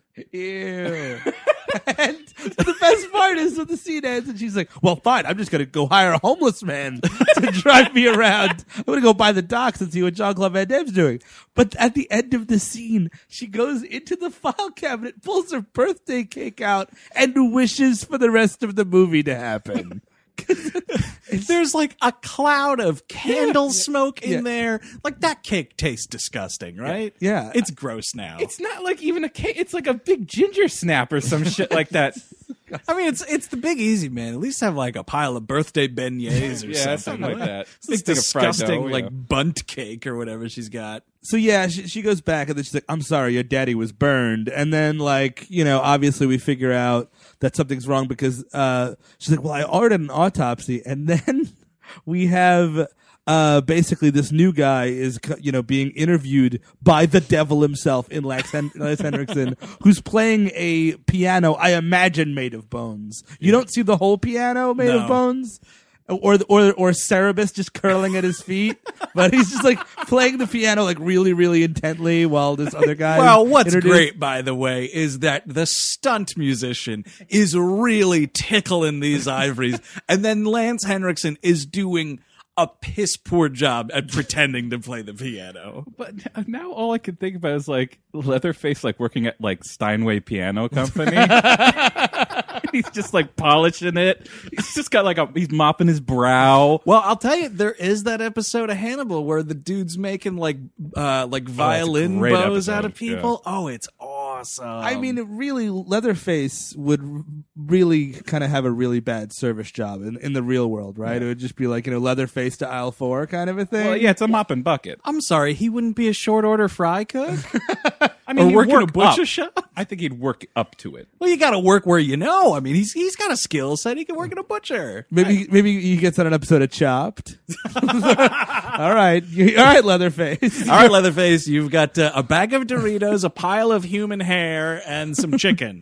Ew. And the best part is when the scene ends and she's like, well, fine, I'm just going to go hire a homeless man to drive me around. I'm going to go by the docks and see what Jean-Claude Van Damme's doing. But at the end of the scene, she goes into the file cabinet, pulls her birthday cake out, and wishes for the rest of the movie to happen. There's like a cloud of candle yeah. smoke in yeah. there. Like, that cake tastes disgusting, right? Yeah. It's gross now. It's not like even a cake. It's like a big ginger snap or some shit like that. I mean, it's it's the Big Easy, man. At least have like a pile of birthday beignets or yeah, something. something like that. It's Stick of fried disgusting, dough, like yeah. bunt cake or whatever she's got. So yeah, she, she goes back and then she's like, I'm sorry, your daddy was burned. And then, like, you know, obviously we figure out that something's wrong because uh, she's like, well, I ordered an autopsy. And then we have uh, basically this new guy is, you know, being interviewed by the devil himself in Lance, Hen- Lance Henriksen, who's playing a piano, I imagine, made of bones. You don't see the whole piano made No. of bones? Or or or Cerebus just curling at his feet, but he's just like playing the piano like really really intently while this other guy. Well, what's introduced. great, by the way, is that the stunt musician is really tickling these ivories, and then Lance Henriksen is doing a piss poor job at pretending to play the piano. But now all I can think about is like Leatherface, like working at like Steinway Piano Company. He's just like polishing it. He's just got like a, he's mopping his brow. Well, I'll tell you, there is that episode of Hannibal where the dude's making like uh like violin great bows episode, out of people. Oh, it's awesome. I mean, it really, Leatherface would r- really kind of have a really bad service job in, in the real world, right? It would just be like, you know, Leatherface to aisle four kind of a thing. Well, yeah, it's a mop and bucket. I'm sorry, he wouldn't be a short order fry cook? I mean, Or he'd work in a work butcher up. shop? I think he'd work up to it. Well, you got to work where you know. I mean, he's he's got a skill set. He can work in a butcher. Maybe maybe he gets on an episode of Chopped. all right, You- all right, Leatherface. All right, Leatherface, you've got uh, a bag of Doritos, a pile of human hair, and some chicken.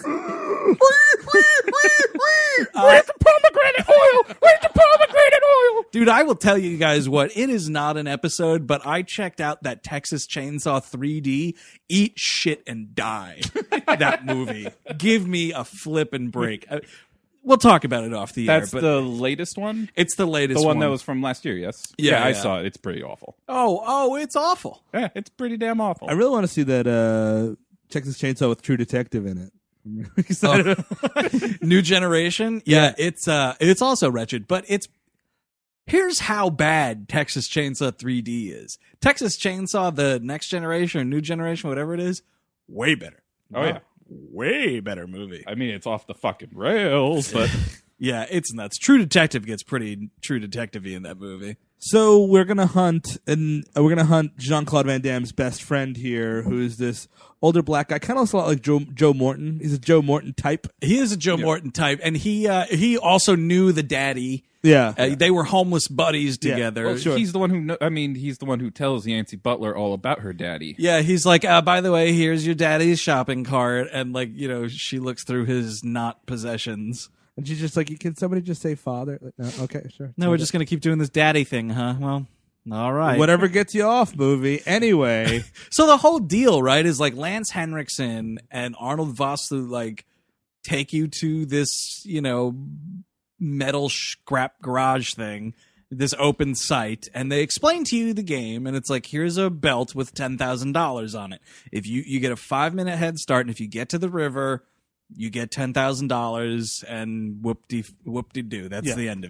Where's the pomegranate oil? Where's the pomegranate oil? Dude, I will tell you guys what, it is not an episode, but I checked out that Texas Chainsaw three D. Eat shit and die. That movie. Give me a flip and break. Uh, We'll talk about it off the That's air, but the latest one? it's the latest The one, that was from last year, yes? Yeah, I yeah. saw it. It's pretty awful. Oh, oh, it's awful. Yeah, it's pretty damn awful. I really want to see that uh, Texas Chainsaw with True Detective in it. I'm really excited. New Generation. Yeah, it's uh it's also wretched, but it's here's how bad Texas Chainsaw three D is. Texas Chainsaw, the Next Generation or New Generation, whatever it is, way better. Oh, yeah. Way better movie. I mean, it's off the fucking rails, but Yeah, it's nuts. True Detective gets pretty True Detective-y in that movie. So we're gonna hunt, and uh, we're gonna hunt Jean-Claude Van Damme's best friend here, who is this older black guy, kind of looks a lot like Joe Joe Morton. He's a Joe Morton type. He is a Joe Morton type, and he uh, he also knew the daddy. Yeah, Uh, They were homeless buddies together. Well, sure. he's the one who, kno- I mean, he's the one who tells Yancy Butler all about her daddy. Yeah, he's like, uh, by the way, here's your daddy's shopping cart. And, like, you know, she looks through his not possessions. and she's just like, "Can somebody just say father?" Like, no, okay, sure. No, we're just going to keep doing this daddy thing, huh? Well, all right. whatever gets you off, movie. Anyway, So the whole deal, right, is like Lance Henriksen and Arnold Vosloo, like, take you to this, you know, metal scrap garage thing, this open site, and they explain to you the game, and it's like, here's a belt with ten thousand dollars on it. If you, you get a five minute head start, and if you get to the river, you get ten thousand dollars, and whoop-de, whoop-de-doo. That's Yeah. the end of it.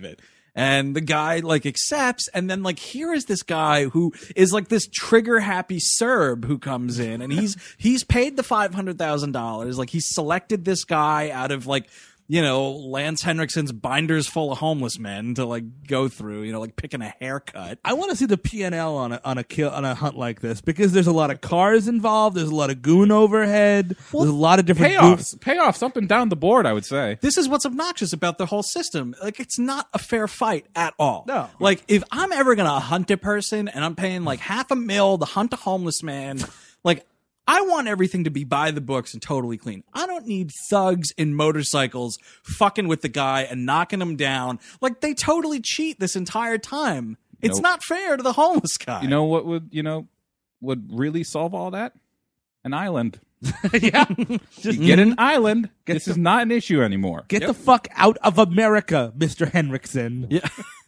And the guy like accepts, and then like here is this guy who is like this trigger happy Serb who comes in, and he's he's paid the five hundred thousand dollars. Like he's selected this guy out of like, you know, Lance Henriksen's binders full of homeless men to like go through, you know, like picking a haircut. I want to see the P and L on a on a kill on a hunt like this because there's a lot of cars involved. There's a lot of goon overhead. there's a lot of different Payoffs, goofs. payoffs up and down the board, I would say. This is what's obnoxious about the whole system. Like, it's not a fair fight at all. No. Like, if I'm ever going to hunt a person and I'm paying like half a mil to hunt a homeless man, like, I want everything to be by the books and totally clean. I don't need thugs in motorcycles fucking with the guy and knocking him down. Like, they totally cheat this entire time. It's Nope. not fair to the homeless guy. You know what would you know would really solve all that? An island. Yeah, You get an island. This is not an issue anymore. get the fuck out of America, Mister Henriksen. Yeah.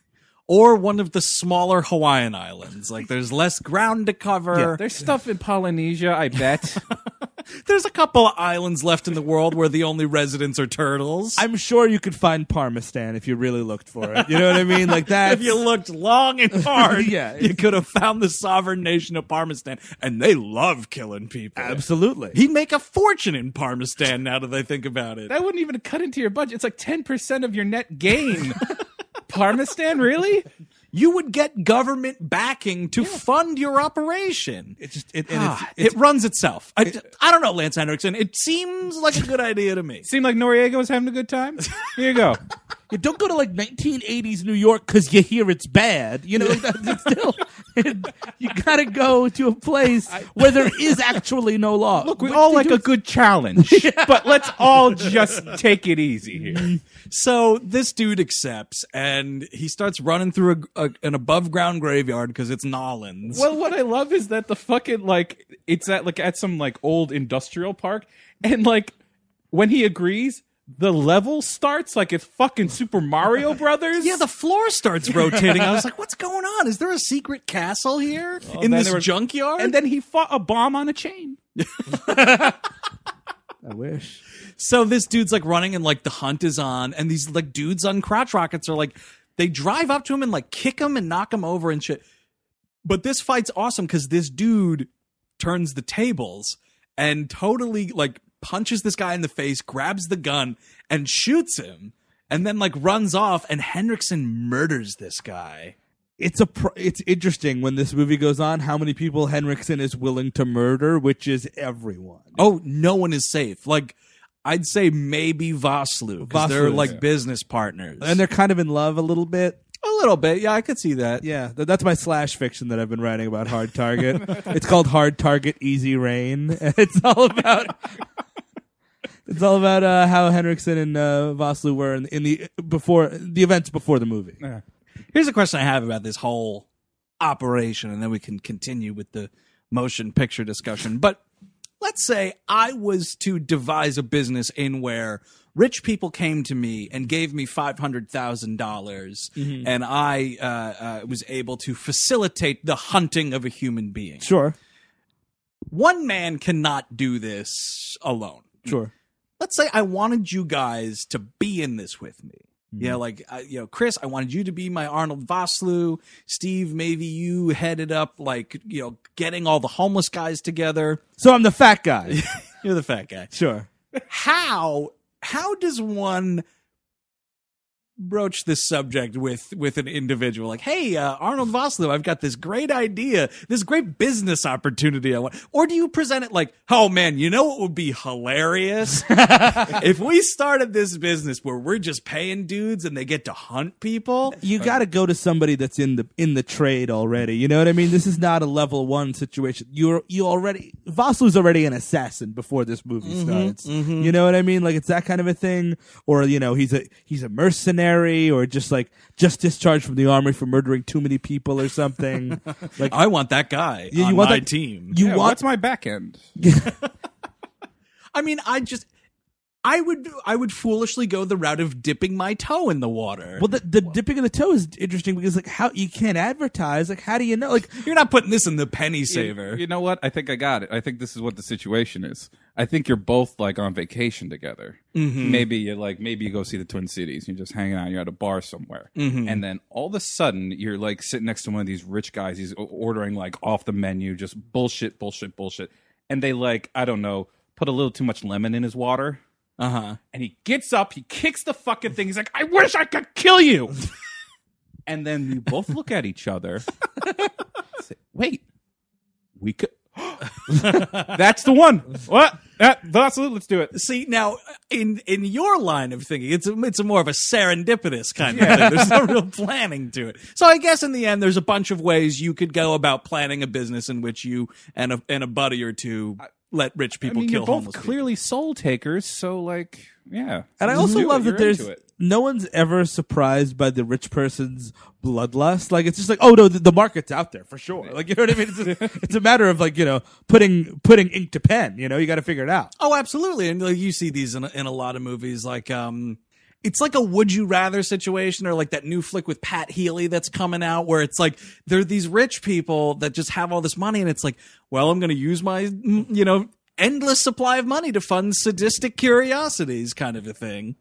Or one of the smaller Hawaiian islands. Like, there's less ground to cover. Yeah, There's stuff in Polynesia, I bet. There's a couple of islands left in the world where the only residents are turtles. I'm sure you could find Parmistan if you really looked for it. You know what I mean? Like that. If you looked long and hard, Yeah. you could have found the sovereign nation of Parmistan, and they love killing people. Absolutely. He'd make a fortune in Parmistan now that I think about it. That wouldn't even cut into your budget. It's like ten percent of your net gain. Parmistan, really? You would get government backing to fund your operation. It's just it, and Ah, it's, it runs itself. I, I don't know, Lance Henriksen. It seems like a good idea to me. Seemed like Noriega was having a good time. Here you go. you don't go to like nineteen eighties New York because you hear it's bad. You know, like that, it's still you gotta go to a place where there is actually no law. Look, we all like a good challenge, but let's all just take it easy here. So this dude accepts, and he starts running through a, a, an above-ground graveyard because it's Nolans. Well, what I love is that the fucking like it's at like at some like old industrial park, and like when he agrees, the level starts like it's fucking Super Mario Brothers. Yeah, the floor starts rotating. I was like, what's going on? Is there a secret castle here in then this there were- junkyard? and then he fought a bomb on a chain. I wish. So this dude's like running and like the hunt is on, and these like dudes on crotch rockets are like, they drive up to him and like kick him and knock him over and shit. But this fight's awesome because this dude turns the tables and totally like punches this guy in the face, grabs the gun and shoots him, and then like runs off, and Henriksen murders this guy. It's a pr- it's interesting when this movie goes on how many people Henriksen is willing to murder, which is everyone. Oh, no one is safe. Like, I'd say maybe Vosloo, because they're Vosloo, like yeah. business partners. And they're kind of in love a little bit. a little bit. Yeah, I could see that. Yeah, th- that's my slash fiction that I've been writing about Hard Target. It's called Hard Target Easy Rain. It's all about it's all about uh, how Henriksen and uh, Vosloo were in, in the before the events before the movie. Here's a question I have about this whole operation, and then we can continue with the motion picture discussion. But let's say I was to devise a business in where rich people came to me and gave me five hundred thousand dollars, Mm-hmm. and I uh, uh, was able to facilitate the hunting of a human being. Sure, One man cannot do this alone. sure. Let's say I wanted you guys to be in this with me. Yeah, like, uh, you know, Chris, I wanted you to be my Arnold Vosloo. Steve, maybe you headed up, like, you know, getting all the homeless guys together. So I'm the fat guy. You're the fat guy. Sure. How, how does one broach this subject with, with an individual? Like, hey, uh, Arnold Vosloo, I've got this great idea, this great business opportunity I want. Or do you present it like, oh man, you know what would be hilarious? If we started this business where we're just paying dudes and they get to hunt people. You got to go to somebody that's in the in the trade already. You know what I mean? This is not a level one situation. You're you already Vosloo's already an assassin before this movie starts. You know what I mean? Like it's that kind of a thing, or you know he's a he's a mercenary, or just like just discharged from the army for murdering too many people or something. Like I want that guy Yeah, on you want my that- team. you Yeah, want what's my back end? I mean, I just, I would I would foolishly go the route of dipping my toe in the water. Well, the, the dipping of the toe is interesting because like how you can't advertise. Like how do you know? Like You're not putting this in the penny saver. You, you know what? I think I got it. I think this is what the situation is. I think you're both like on vacation together. Mm-hmm. Maybe you like maybe you go see the Twin Cities. You're just hanging out. You're at a bar somewhere, mm-hmm. and then all of a sudden you're like sitting next to one of these rich guys. He's ordering like off the menu, just bullshit, bullshit, bullshit. And they like I don't know, put a little too much lemon in his water. Uh-huh. And he gets up, he kicks the fucking thing. He's like, I wish I could kill you. And then you both look at each other. Say, wait, we could. That's the one. What? That, that's it. Let's do it. See, now, in in your line of thinking, it's a, it's a more of a serendipitous kind of thing. There's no real planning to it. So I guess in the end, there's a bunch of ways you could go about planning a business in which you and a, and a buddy or two let rich people I mean, kill you're both homeless clearly soul takers, so like, yeah. And I Just also do love it. that You're there's into it. no one's ever surprised by the rich person's bloodlust. Like it's just like, oh no, the, the market's out there for sure. Like you know what I mean? It's a, it's a matter of like you know putting putting ink to pen. You know, you got to figure it out. Oh, absolutely. And like, you see these in a, in a lot of movies. Like, um, it's like a would you rather situation, or like that new flick with Pat Healy that's coming out, where it's like there are these rich people that just have all this money, and it's like, well, I'm going to use my, you know, endless supply of money to fund sadistic curiosities, kind of a thing.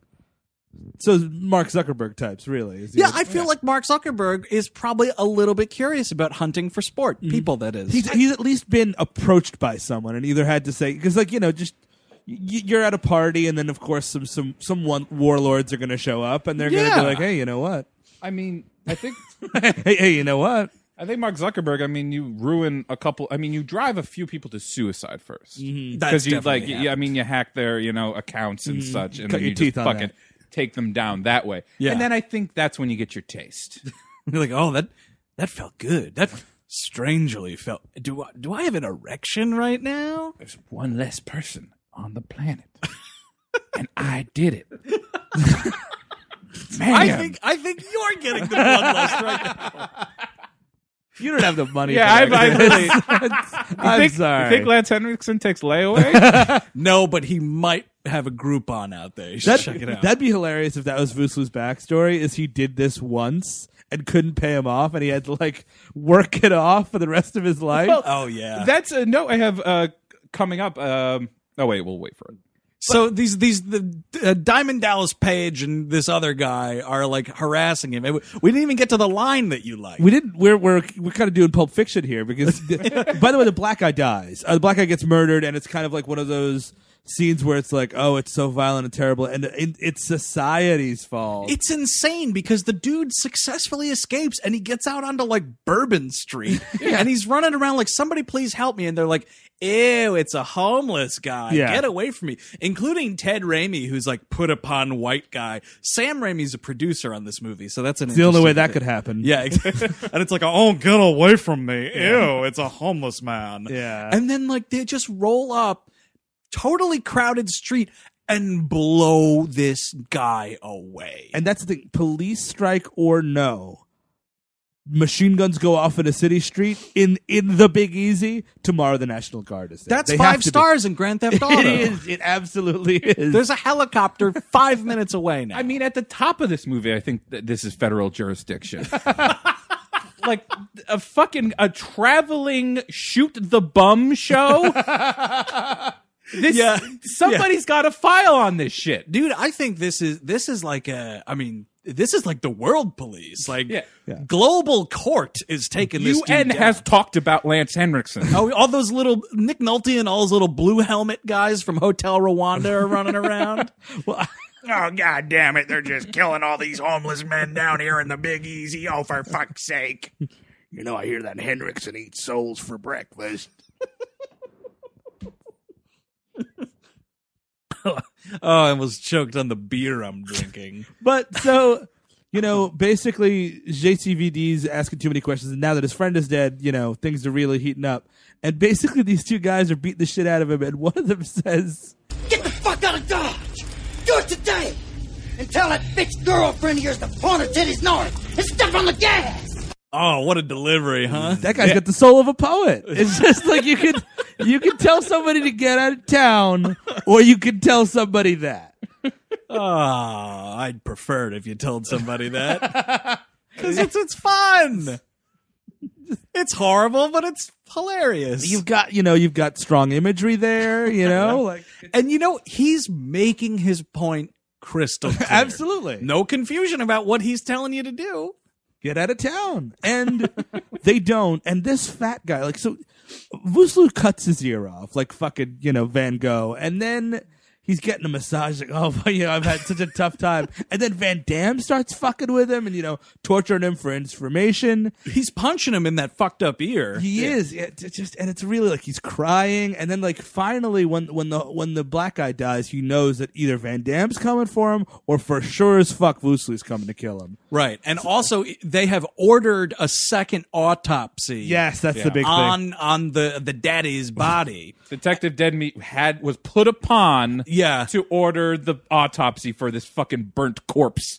So Mark Zuckerberg types, really. Is Yeah, I feel like Mark Zuckerberg is probably a little bit curious about hunting for sport. Mm-hmm. People, that is. He's, he's at least been approached by someone and either had to say, because like, you know, just y- you're at a party and then of course some some some one, warlords are going to show up and they're going to Yeah. be like, hey, you know what? I mean, I think hey, hey, you know what? I think Mark Zuckerberg, I mean, you ruin a couple, I mean, you drive a few people to suicide first. That's Because you like, definitely you, I mean, you hack their, you know, accounts and such, and Cut then your you teeth just on fucking that. take them down that way. Yeah. And then I think that's when you get your taste. You're like, oh, that that felt good. That strangely felt. Do I, do I have an erection right now? There's one less person on the planet, and I did it. Man, I think I think you're getting the bloodlust right now. You don't have the money. yeah, for I, that. I really. I'm think, sorry. You think Lance Henriksen takes layaway? No, but he might have a Groupon out there. You should That, check it out. That'd be hilarious if that was Vuslu's backstory. Is he did this once and couldn't pay him off, and he had to like work it off for the rest of his life. Well, oh yeah. That's a note I have uh, coming up. Um, oh wait, we'll wait for it. So these these the uh, Diamond Dallas Page and this other guy are like harassing him. We didn't even get to the line that you like. We didn't. We're we're we're kind of doing Pulp Fiction here because, by the way, the black guy dies. Uh, the black guy gets murdered, and it's kind of like one of those scenes where it's like, oh, it's so violent and terrible, and it, it's society's fault. It's insane because the dude successfully escapes and he gets out onto like Bourbon Street and he's running around like, somebody please help me. And they're like, ew, it's a homeless guy. Yeah. Get away from me. Including Ted Raimi, who's like put upon white guy. Sam Raimi's a producer on this movie. So that's an It's the only way interesting that thing. could happen. Yeah. exactly. And it's like, oh, get away from me. Ew, it's a homeless man. Yeah. And then like they just roll up, totally crowded street, and blow this guy away. And that's the thing. Police strike or no, machine guns go off in a city street in in the Big Easy. Tomorrow, the National Guard is there. That's They five have to be. stars in Grand Theft Auto. It is. It absolutely is. There's a helicopter five minutes away now. I mean, at the top of this movie, I think that this is federal jurisdiction. Like a fucking a traveling shoot the bum show. This, Yeah. somebody's got a file on this shit. dude, I think this is this is like a. I mean, this is like the world police. Like Yeah. Yeah. global court is taking this. U N dude has down. talked about Lance Henriksen. Oh, all those little Nick Nolte and all those little blue helmet guys from Hotel Rwanda are running around. Well, Oh, God damn it. They're just killing all these homeless men down here in the Big Easy. Oh, for fuck's sake. You know, I hear that Hendrickson eats souls for breakfast. Oh, I almost choked on the beer I'm drinking. but so you know, basically, J C V D's asking too many questions, and now that his friend is dead, you know, things are really heating up. And basically, these two guys are beating the shit out of him, and one of them says, Get the fuck out of Dodge! Do it today! And tell that bitch girlfriend of yours to point her titties north and step on the gas! Oh, what a delivery, huh? "That guy's got the soul of a poet." It's just like you could you could tell somebody to get out of town, or you could tell somebody that. Oh, I'd prefer it if you told somebody that. Because it's, it's fun. It's horrible, but it's hilarious. You've got, you know, you've got strong imagery there, you know, like, and you know, he's making his point crystal clear. absolutely. No confusion about what he's telling you to do. Get out of town. And they don't. And this fat guy, like, so Vosloo cuts his ear off, like fucking, you know, Van Gogh. And then he's getting a massage, like, oh, you know, I've had such a tough time. And then Van Damme starts fucking with him and, you know, torturing him for information. He's punching him in that fucked up ear. He yeah. is. It, it just, and it's really like he's crying. And then, like, finally, when when the when the black guy dies, he knows that either Van Damme's coming for him or for sure as fuck Vosloo's coming to kill him. Right. And also, they have ordered a second autopsy. Yes, that's Yeah. the big on thing. on the the daddy's body. Detective Deadmeat had was put upon Yeah. to order the autopsy for this fucking burnt corpse.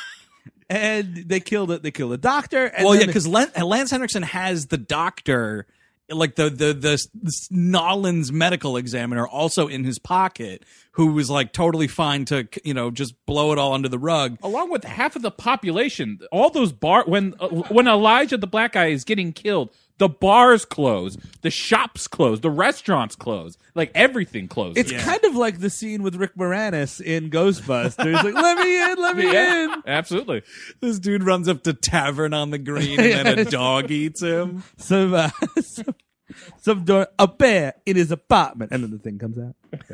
And they killed it. They killed the doctor. And Well, then yeah, because Lance Henriksen has the doctor, like the the the, the Nolan's medical examiner, also in his pocket, who was like totally fine to, you know, just blow it all under the rug. Along with half of the population, all those bar when uh, when Elijah the black guy is getting killed, the bars close, the shops close, the restaurants close, like everything closes. It's kind of like the scene with Rick Moranis in Ghostbusters. Like, let me in, let me yeah, in. absolutely. This dude runs up to Tavern on the Green, and then a dog eats him. Some, uh, some, some door, a bear in his apartment, and then the thing comes out.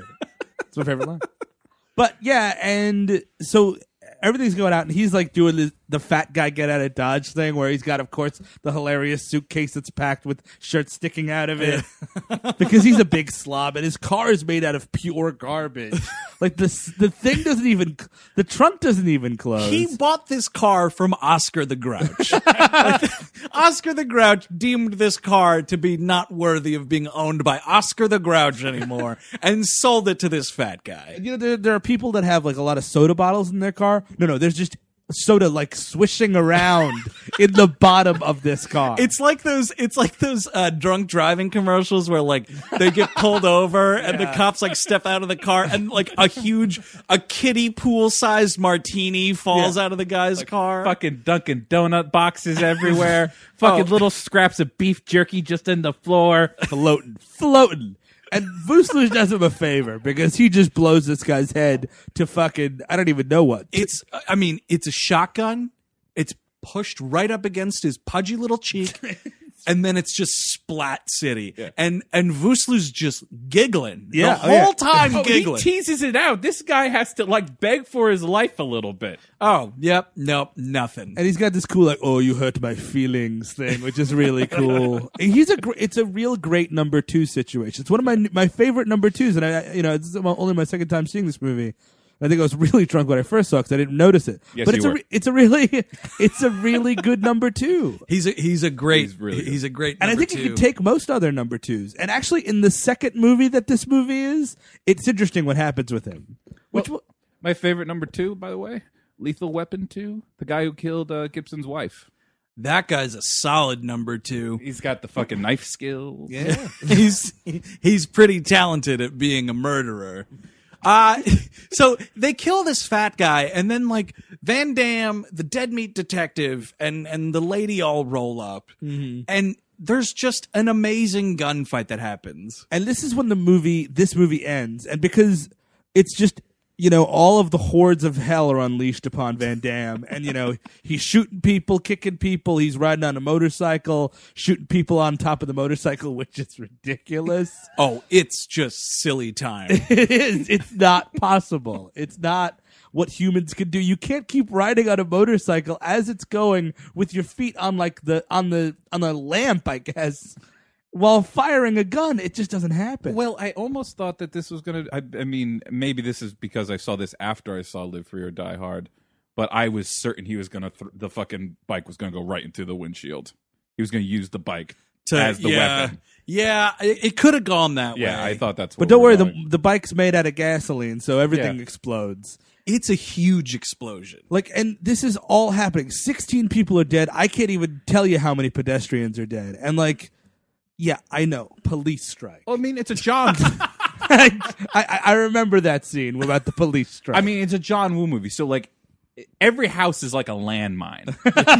It's my favorite line. But yeah, and so everything's going out, and he's like doing this, the fat guy get out of Dodge thing, where he's got, of course, the hilarious suitcase that's packed with shirts sticking out of it, because he's a big slob, and his car is made out of pure garbage. Like the the thing doesn't even, the trunk doesn't even close. He bought this car from Oscar the Grouch. Like, Oscar the Grouch deemed this car to be not worthy of being owned by Oscar the Grouch anymore, and sold it to this fat guy. You know, there, there are people that have like a lot of soda bottles in their car. No, no, there's just soda like swishing around in the bottom of this car. It's like those. It's like those uh, drunk driving commercials where like they get pulled over and the cops like step out of the car and like a huge, a kiddie pool sized martini falls Yeah. out of the guy's car. Fucking Dunkin' Donut boxes everywhere. Fucking Oh. little scraps of beef jerky just in the floor. floating, floating. And Vosloo does him a favor because he just blows this guy's head to fucking, I don't even know what. It's. I mean, it's a shotgun. It's pushed right up against his pudgy little cheek. And then it's just splat city, and and Vosloo's just giggling Yeah, the oh, yeah. whole time, Oh, giggling. he teases it out. This guy has to like beg for his life a little bit. Oh, yep, nope, nothing. And he's got this cool like, oh, you hurt my feelings thing, which is really cool. He's a, gr- it's a real great number two situation. It's one of my my favorite number twos, and I, you know, it's only my second time seeing this movie. I think I was really drunk when I first saw it because I didn't notice it. Yes, but you it's were. a re- it's a really it's a really good number two. He's a he's a great He's really good. he's a great And I number think two. you could take most other number twos. And actually, in the second movie that this movie is, it's interesting what happens with him. Which Well, my favorite number two, by the way, Lethal Weapon two, the guy who killed uh, Gibson's wife. That guy's a solid number two. He's got the fucking knife skills. Yeah, he's he's pretty talented at being a murderer. Uh, so they kill this fat guy, and then like Van Damme, the dead meat detective, and and the lady all roll up, and there's just an amazing gunfight that happens. and this is when the movie this movie ends, and because it's just, you know, all of the hordes of hell are unleashed upon Van Damme, and you know, he's shooting people, kicking people, he's riding on a motorcycle, shooting people on top of the motorcycle, which is ridiculous. Oh, it's just silly time. It is. It's not possible. It's not what humans can do. You can't keep riding on a motorcycle as it's going with your feet on like the on the on the lamp, I guess, while firing a gun. It just doesn't happen. Well, I almost thought that this was going to... I mean, maybe this is because I saw this after I saw Live Free or Die Hard, but I was certain he was going to... Th- the fucking bike was going to go right into the windshield. He was going to use the bike To- as the yeah, weapon. Yeah, it, it could have gone that Yeah, way. I thought that's what but don't we were worry, the going. the bike's made out of gasoline, so everything Yeah. explodes. It's a huge explosion. Like, and this is all happening. Sixteen people are dead. I can't even tell you how many pedestrians are dead. And like, yeah, I know, police strike. Well, I mean, it's a job. I, I, I remember that scene about the police strike. I mean, it's a John Woo movie, so like every house is like a landmine.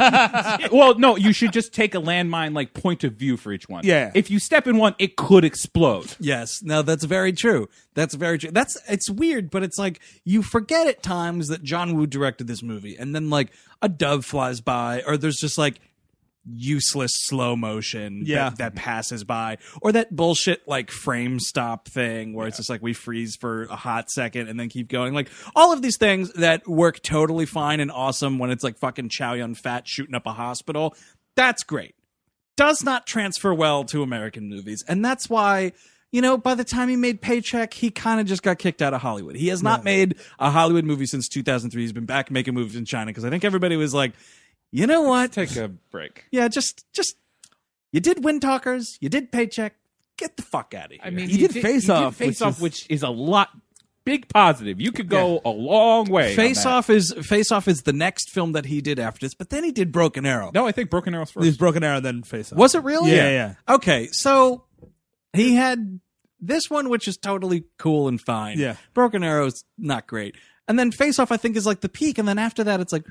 Well, no, you should just take a landmine like point of view for each one. Yeah. If you step in one, it could explode. Yes, no, that's very true. That's very true. That's it's weird, but it's like you forget at times that John Woo directed this movie, and then like a dove flies by, or there's just like useless slow motion Yeah. that, that passes by, or that bullshit like frame stop thing where it's just like we freeze for a hot second and then keep going. Like all of these things that work totally fine and awesome when it's like fucking Chow Yun Fat shooting up a hospital. That's great. Does not transfer well to American movies, and that's why. You know, by the time he made Paycheck, he kind of just got kicked out of Hollywood. He has not made a Hollywood movie since two thousand three. He's been back making movies in China because I think everybody was like, you know what? Take a break. Yeah, just, just, you did Wind Talkers, you did Paycheck, get the fuck out of here. I mean, He did Face Off, Face which Off, is- which is a lot big positive. You could go a long way. on Face that. Off is Face Off is the next film that he did after this, but then he did Broken Arrow. No, I think Broken Arrow's first. There's Broken Arrow, then Face Off. Was it really? Yeah, yeah. Okay, so he had this one, which is totally cool and fine. Yeah. Broken Arrow's not great. And then Face Off, I think, is like the peak, and then after that, it's like,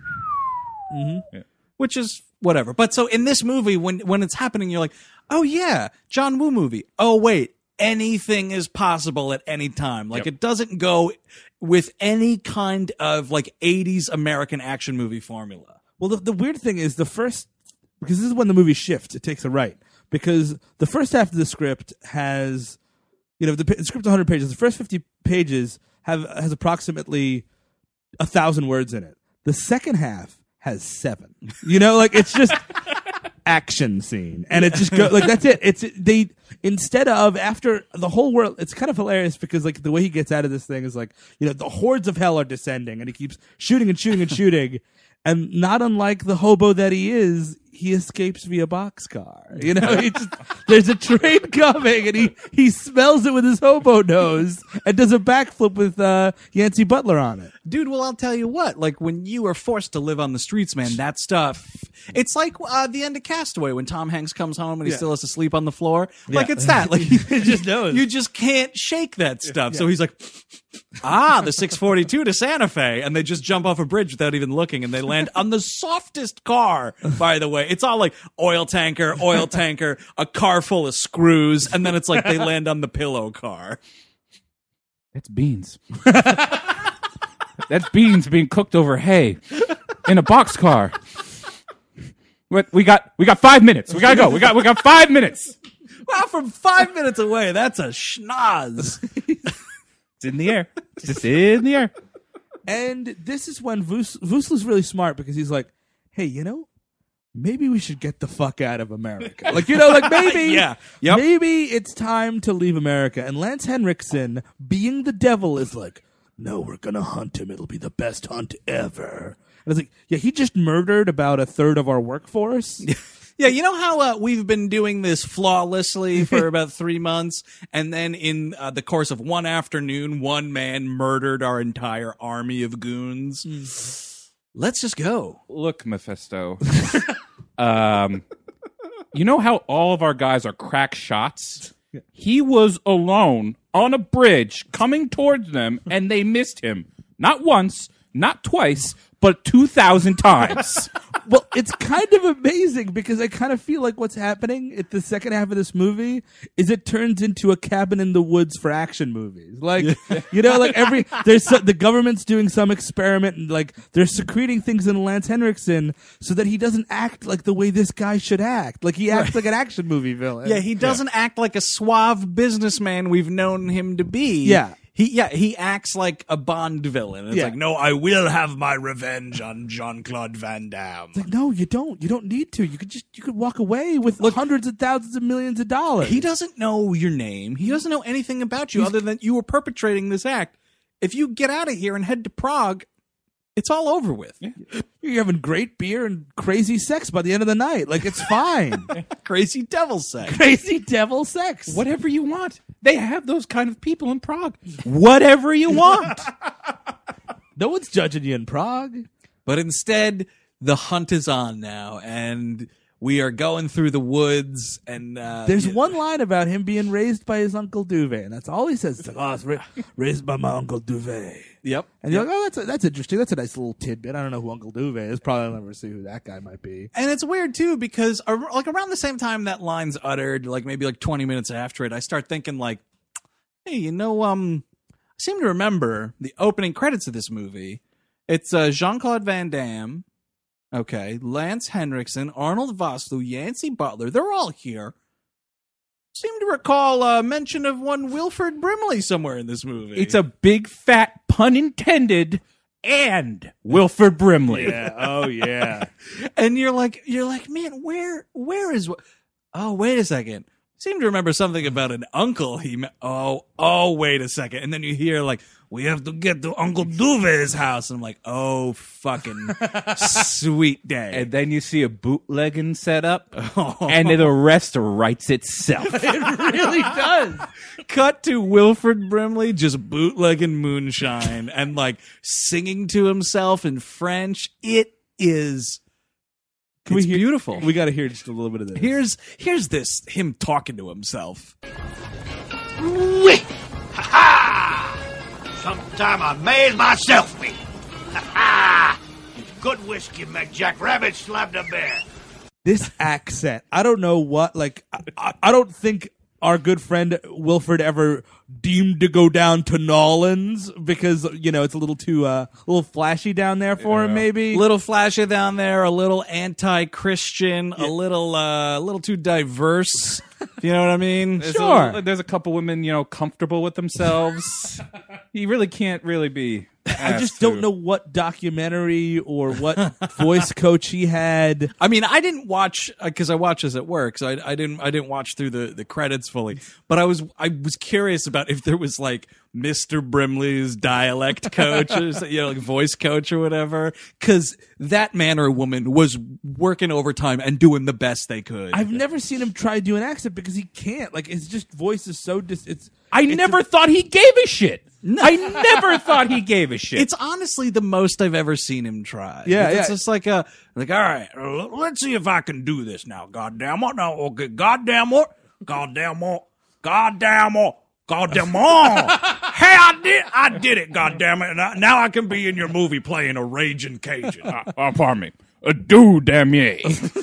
Mm-hmm. Yeah. which is whatever. But so in this movie, when when it's happening, you're like, oh yeah, John Woo movie. Oh wait, anything is possible at any time. Like Yep. it doesn't go with any kind of like eighties American action movie formula. Well, the, the weird thing is the first, because this is when the movie shifts, it takes a right. Because the first half of the script has, you know, the, the script's one hundred pages. The first fifty pages have has approximately a thousand words in it. The second half has seven. You know, like it's just action scene, and it just go like that's it. It's they instead of after the whole world. It's kind of hilarious because like the way he gets out of this thing is like, you know, the hordes of hell are descending, and he keeps shooting and shooting and shooting. And not unlike the hobo that he is, he escapes via boxcar. You know, he just, there's a train coming, and he, he smells it with his hobo nose and does a backflip with uh, Yancey Butler on it. Dude, well, I'll tell you what. Like when you are forced to live on the streets, man, that stuff. It's like uh, the end of Castaway when Tom Hanks comes home and he Yeah. still has to sleep on the floor. Like it's that. Like He just knows. You just can't shake that stuff. So he's like, ah, the six forty-two to Santa Fe, and they just jump off a bridge without even looking, and they land on the softest car. By the way, it's all like oil tanker, oil tanker, a car full of screws, and then it's like they land on the pillow car. It's beans. That's beans being cooked over hay in a boxcar. What we got? We got five minutes. We gotta go. We got. We got five minutes. Wow, from five minutes away, that's a schnoz. It's in the air. It's just in the air. And this is when Vus- Vusler's really smart because he's like, hey, you know, maybe we should get the fuck out of America. Like, you know, like maybe, Yeah. Yep. maybe it's time to leave America. And Lance Henriksen, being the devil, is like, no, we're going to hunt him. It'll be the best hunt ever. And I was like, yeah, he just murdered about a third of our workforce. Yeah, you know how uh, we've been doing this flawlessly for about three months, and then in uh, the course of one afternoon, one man murdered our entire army of goons? Let's just go. Look, Mephisto. um, you know how all of our guys are crack shots? He was alone on a bridge coming towards them, and they missed him. Not once, not twice, but two thousand times. Well, it's kind of amazing because I kind of feel like what's happening at the second half of this movie is it turns into a cabin in the woods for action movies. Like, you know, like every, there's so, the government's doing some experiment and like they're secreting things in Lance Henriksen so that he doesn't act like the way this guy should act. Like he acts like an action movie villain. Yeah, he doesn't act like a suave businessman we've known him to be. Yeah. He yeah, he acts like a Bond villain. It's Yeah. like, no, I will have my revenge on Jean-Claude Van Damme. Like, no, you don't. You don't need to. You could just, you could walk away with hundreds of thousands of millions of dollars. He doesn't know your name. He doesn't know anything about you other than you were perpetrating this act. If you get out of here and head to Prague, it's all over with. You're having great beer and crazy sex by the end of the night. Like, it's fine. Crazy devil sex. Crazy devil sex. Whatever you want. They have those kind of people in Prague. Whatever you want. No one's judging you in Prague. But instead, the hunt is on now, and we are going through the woods, and uh, There's yeah, one line about him being raised by his Uncle Duvet, and that's all he says. It's like, oh, I was ra- raised by my Uncle Duvet. Yep. And you're like, oh, that's that's interesting. That's a nice little tidbit. I don't know who Uncle Duvet is. Probably I'll never see who that guy might be. And it's weird too because ar- like around the same time that line's uttered, like maybe like twenty minutes after it, I start thinking like, hey, you know, um, I seem to remember the opening credits of this movie. It's uh, Jean-Claude Van Damme, okay, Lance Henriksen, Arnold Vosloo, Yancey Butler. They're all here. Seem to recall a mention of one Wilford Brimley somewhere in this movie. It's a big fat pun intended and Wilford Brimley. Yeah. Oh yeah. And you're like, you're like, man, where, where is? Oh, wait a second. Seem to remember something about an uncle he met. Oh, oh, wait a second. And then you hear like, we have to get to Uncle Duvet's house. And I'm like, oh, fucking sweet day. And then you see a bootlegging set up, and the rest writes itself. It really does. Cut to Wilford Brimley just bootlegging moonshine and like singing to himself in French. It is. Can it's we hear, beautiful. We got to hear just a little bit of this. Here's here's this him talking to himself. Oui! Ha ha! Sometime I made myself me. Ha ha! It's good whiskey make Jack Rabbit slap the bear. This accent, I don't know what. Like, I, I don't think our good friend Wilford ever deemed to go down to Nolans because you know it's a little too uh, a little flashy down there for him. Maybe A little flashy down there, a little anti-Christian, a little uh, a little too diverse. You know what I mean? There's Sure. A, there's a couple women, you know, comfortable with themselves. He really can't really be. I just don't know what documentary or what voice coach he had. I mean, I didn't watch because I watch this at work, so I, I didn't. I didn't watch through the, the credits fully. But I was I was curious about if there was like Mister Brimley's dialect coach, or, you know, like voice coach or whatever. Because that man or woman was working overtime and doing the best they could. I've never seen him try to do an accent because he can't. Like his just voice is so dis. It's. I it's never a- thought he gave a shit. I never thought he gave a shit. It's honestly the most I've ever seen him try. Yeah, it's yeah. just like a Like, all right, l- let's see if I can do this now. Goddamn it. Now, okay, goddamn it. Goddamn it. Goddamn it. Goddamn it. Hey, I did, I did it, goddamn it. Now, now I can be in your movie playing a raging Cajun. uh, uh, pardon me. A do damn ye.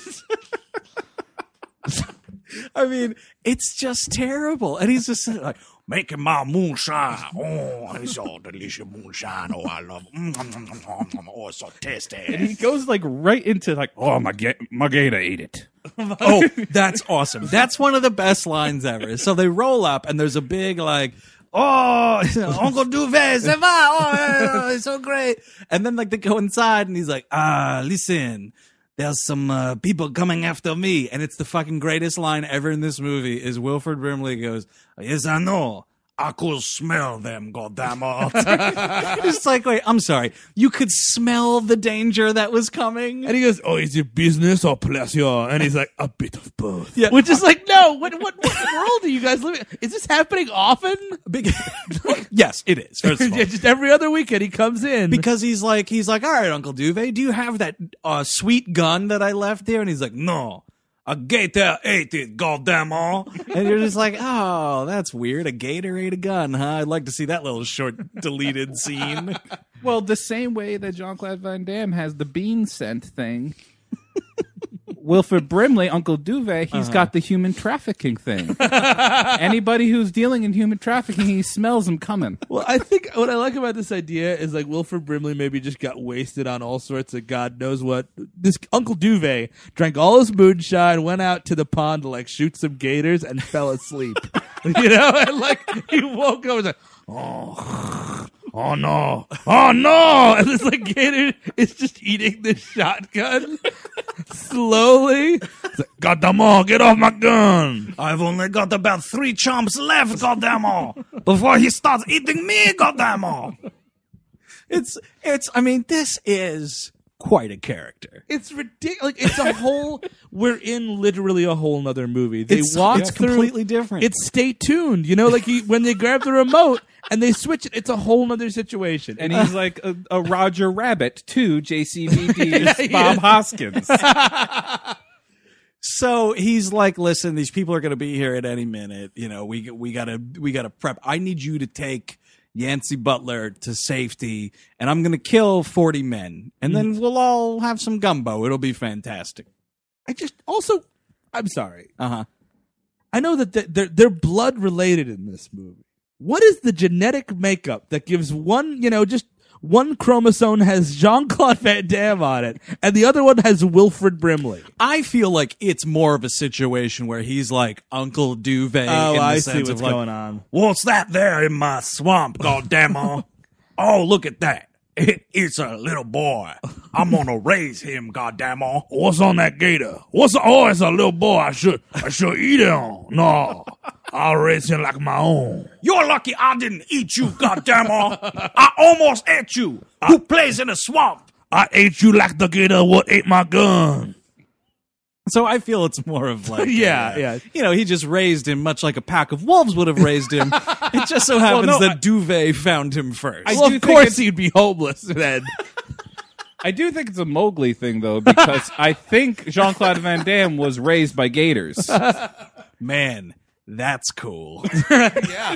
I mean, it's just terrible. And he's just like, Making my moonshine. Oh, it's all delicious moonshine. Oh, I love it. Mm, mm, mm, mm, mm. Oh, it's so tasty. And he goes like right into like, oh, my ga- my gator ate it. oh, that's awesome. That's one of the best lines ever. So they roll up and there's a big like, oh, Uncle Duvet, ça va? Oh, it's so great. And then like they go inside and he's like, ah, listen, there's some uh, people coming after me. And it's the fucking greatest line ever in this movie is Wilford Brimley goes, yes, I know. I could smell them, goddammit. It's like, wait, I'm sorry. You could smell the danger that was coming? And he goes, "Oh, is it business or pleasure?" And he's like, "A bit of both." Yeah. Which is like, no. What what, what world are you guys living? Is this happening often? Big- yes, it is. First of all. Yeah, just every other weekend he comes in. Because he's like, he's like, all right, Uncle Duvet, do you have that uh, sweet gun that I left there? And he's like, no, a gator ate it, goddamn all. And you're just like, oh, that's weird. A gator ate a gun, huh? I'd like to see that little short deleted scene. Well, the same way that Jean-Claude Van Damme has the bean scent thing. Wilford Brimley, Uncle Duvet, he's Uh-huh. got the human trafficking thing. Anybody who's dealing in human trafficking, he smells them coming. Well, I think what I like about this idea is like Wilford Brimley maybe just got wasted on all sorts of God knows what. This Uncle Duvet drank all his moonshine, went out to the pond to like shoot some gators, and fell asleep. You know, and like he woke up and was like, oh, oh no, oh no, and this like gator is just eating this shotgun slowly. It's like, goddamn all, get off my gun. I've only got about three chomps left, goddamn all, before he starts eating me, goddamn all. It's, it's, I mean, this is quite a character. It's ridiculous. Like, it's a whole. We're in literally a whole nother movie. They It's- walk it's through. completely different. It's Stay Tuned. You know, like you, when they grab the remote and they switch it, it's a whole nother situation. And he's like a, a Roger Rabbit to J C V D's Yeah, he Bob is. Hoskins. So he's like, listen, these people are going to be here at any minute. You know, we we got to we got to prep. I need you to take Yancey Butler to safety, and I'm going to kill forty men, and then we'll all have some gumbo. It'll be fantastic. I just also, I'm sorry. Uh huh. I know that they're they're blood related in this movie. What is the genetic makeup that gives one, you know, just one chromosome has Jean-Claude Van Damme on it, and the other one has Wilfred Brimley? I feel like it's more of a situation where he's like Uncle Duvet. Oh, in the I sense see of what's like, going on. What's that there in my swamp, goddamn? Oh, look at that. It, it's a little boy. I'm gonna raise him, goddamn. What's on that gator? What's oh, it's a little boy. I should I should eat him. No, I'll raise him like my own. You're lucky I didn't eat you, goddamn. I almost ate you. Who plays in a swamp? I ate you like the gator what ate my gun. So I feel it's more of like, Yeah, uh, yeah. You know, he just raised him much like a pack of wolves would have raised him. It just so happens no, that I- Duvet found him first. I Well, do of think course it's- he'd be homeless then. I do think it's a Mowgli thing, though, because I think Jean-Claude Van Damme was raised by gators. Man, that's cool. Yeah.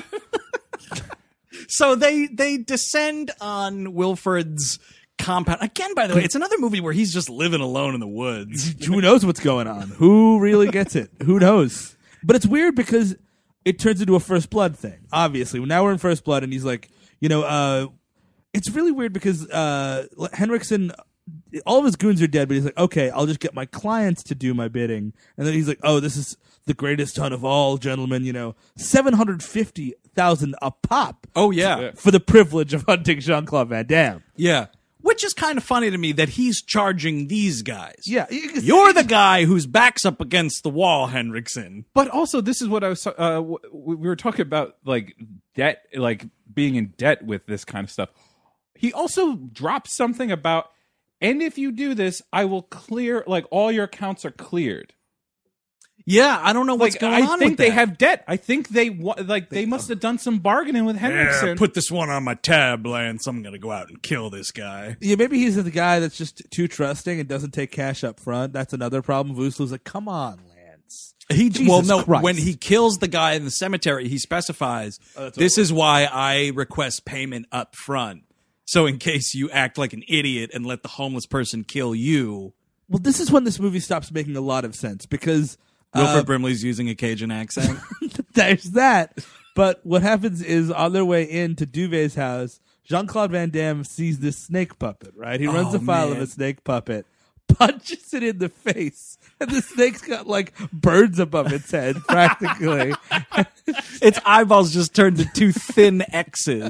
So they they descend on Wilfred's compound again. By the way, it's another movie where he's just living alone in the woods. Who knows what's going on? Who really gets it? Who knows? But it's weird because it turns into a First Blood thing. Obviously, now we're in First Blood, and he's like, you know, uh, it's really weird because uh, Henriksen, all of his goons are dead, but he's like, okay, I'll just get my clients to do my bidding, and then he's like, oh, this is the greatest hunt of all, gentlemen. You know, seven hundred fifty thousand a pop. Oh yeah, For the privilege of hunting Jean-Claude Van Damme. yeah. Which is kind of funny to me that he's charging these guys. Yeah, You're the guy whose back's up against the wall, Henriksen. But also, this is what I was. Uh, w- we were talking about, like debt, like being in debt with this kind of stuff. He also drops something about, and if you do this, I will clear. Like all your accounts are cleared. Yeah, I don't know what's Like going I on think with they that. have debt. I think they wa- like they must have done some bargaining with Yeah, Henriksen. put this one on my tab, Lance. I'm gonna go out and kill this guy. Yeah, maybe he's the guy that's just too trusting and doesn't take cash up front. That's another problem. Vooslu's like, come on, Lance. He Jesus well no Christ. when he kills the guy in the cemetery, he specifies this is why I request payment up front. So in case you act like an idiot and let the homeless person kill you, Well, this is when this movie stops making a lot of sense because Wilfred uh, Brimley's using a Cajun accent. there's that. But what happens is on their way into Duvet's house, Jean-Claude Van Damme sees this snake puppet, right? He runs Oh, afoul of man. a snake puppet, punches it in the face, and the snake's got like birds above its head, practically. Its eyeballs just turned to two thin X's.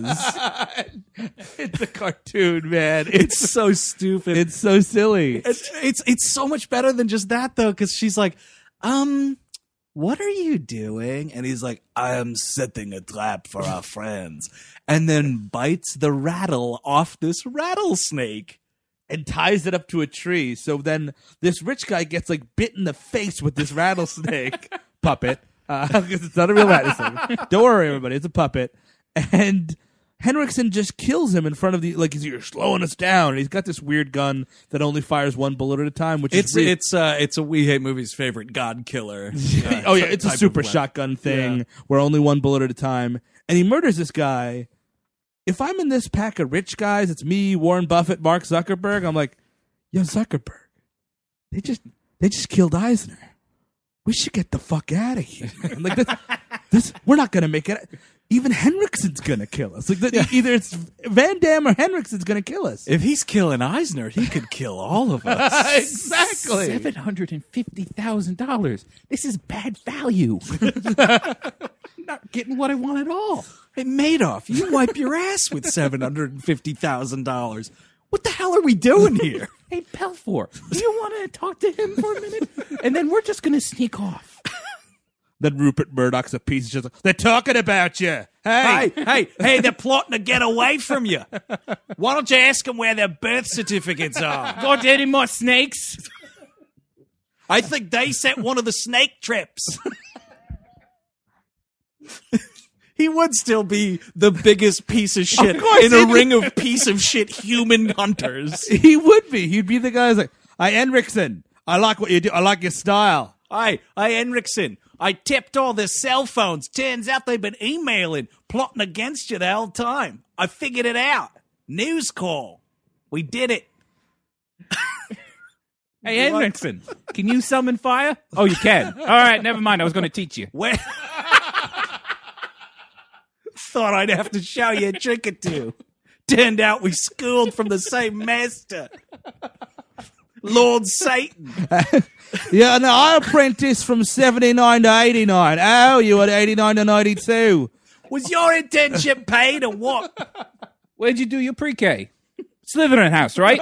It's a cartoon, man. It's It's so stupid. it's so silly. It's it's it's so much better than just that though, because she's like, um, what are you doing? And he's like, I am setting a trap for our friends, and then bites the rattle off this rattlesnake. And ties it up to a tree. So then this rich guy gets like bit in the face with this rattlesnake puppet. Uh, because it's not a real rattlesnake. Don't worry, everybody. It's a puppet. And Henriksen just kills him in front of the, like, he's, you're slowing us down. And he's got this weird gun that only fires one bullet at a time, which It's is really, it's uh it's a We Hate Movies favorite God killer. uh, oh yeah, it's a type of super weapon. shotgun thing Yeah. where only one bullet at a time. And he murders this guy. If I'm in this pack of rich guys, it's me, Warren Buffett, Mark Zuckerberg. I'm like, yo, Zuckerberg, they just they just killed Eisner. We should get the fuck out of here, man. Like this, this, we're not gonna make it. Even Henriksen's gonna kill us. Like the, either it's Van Damme or Henriksen's gonna kill us. If he's killing Eisner, he could kill all of us. Exactly. Seven hundred and fifty thousand dollars. This is bad value. Not getting what I want at all. Hey, Madoff, you wipe your ass with seven hundred and fifty thousand dollars. What the hell are we doing here? Hey, Pelfor, do you want to talk to him for a minute? And then we're just going to sneak off. Then Rupert Murdoch's a piece of shit. They're talking about you. Hey, Hey, hey, hey, they're plotting to get away from you. Why don't you ask them where their birth certificates are? Got any more snakes? I think they set one of the snake trips. He would still be the biggest piece of shit course in a he'd- ring of piece of shit human hunters. he would be. He'd be the guy who's like, I Henriksen, I like what you do. I like your style. Hey, hey, Henriksen, I tipped all the cell phones. Turns out they've been emailing, plotting against you the whole time. I figured it out. News call. We did it. Hey, Henriksen, can you summon fire? Oh, you can. All right, never mind. I was going to teach you. Where? Thought I'd have to show you a trick or two. Turned out we schooled from the same master. Lord Satan. Yeah, no, I apprenticed from seventy-nine to eighty-nine. Oh, you at eighty-nine to ninety-two. Was your internship paid or what? Where'd you do your pre-K? Slytherin house, right?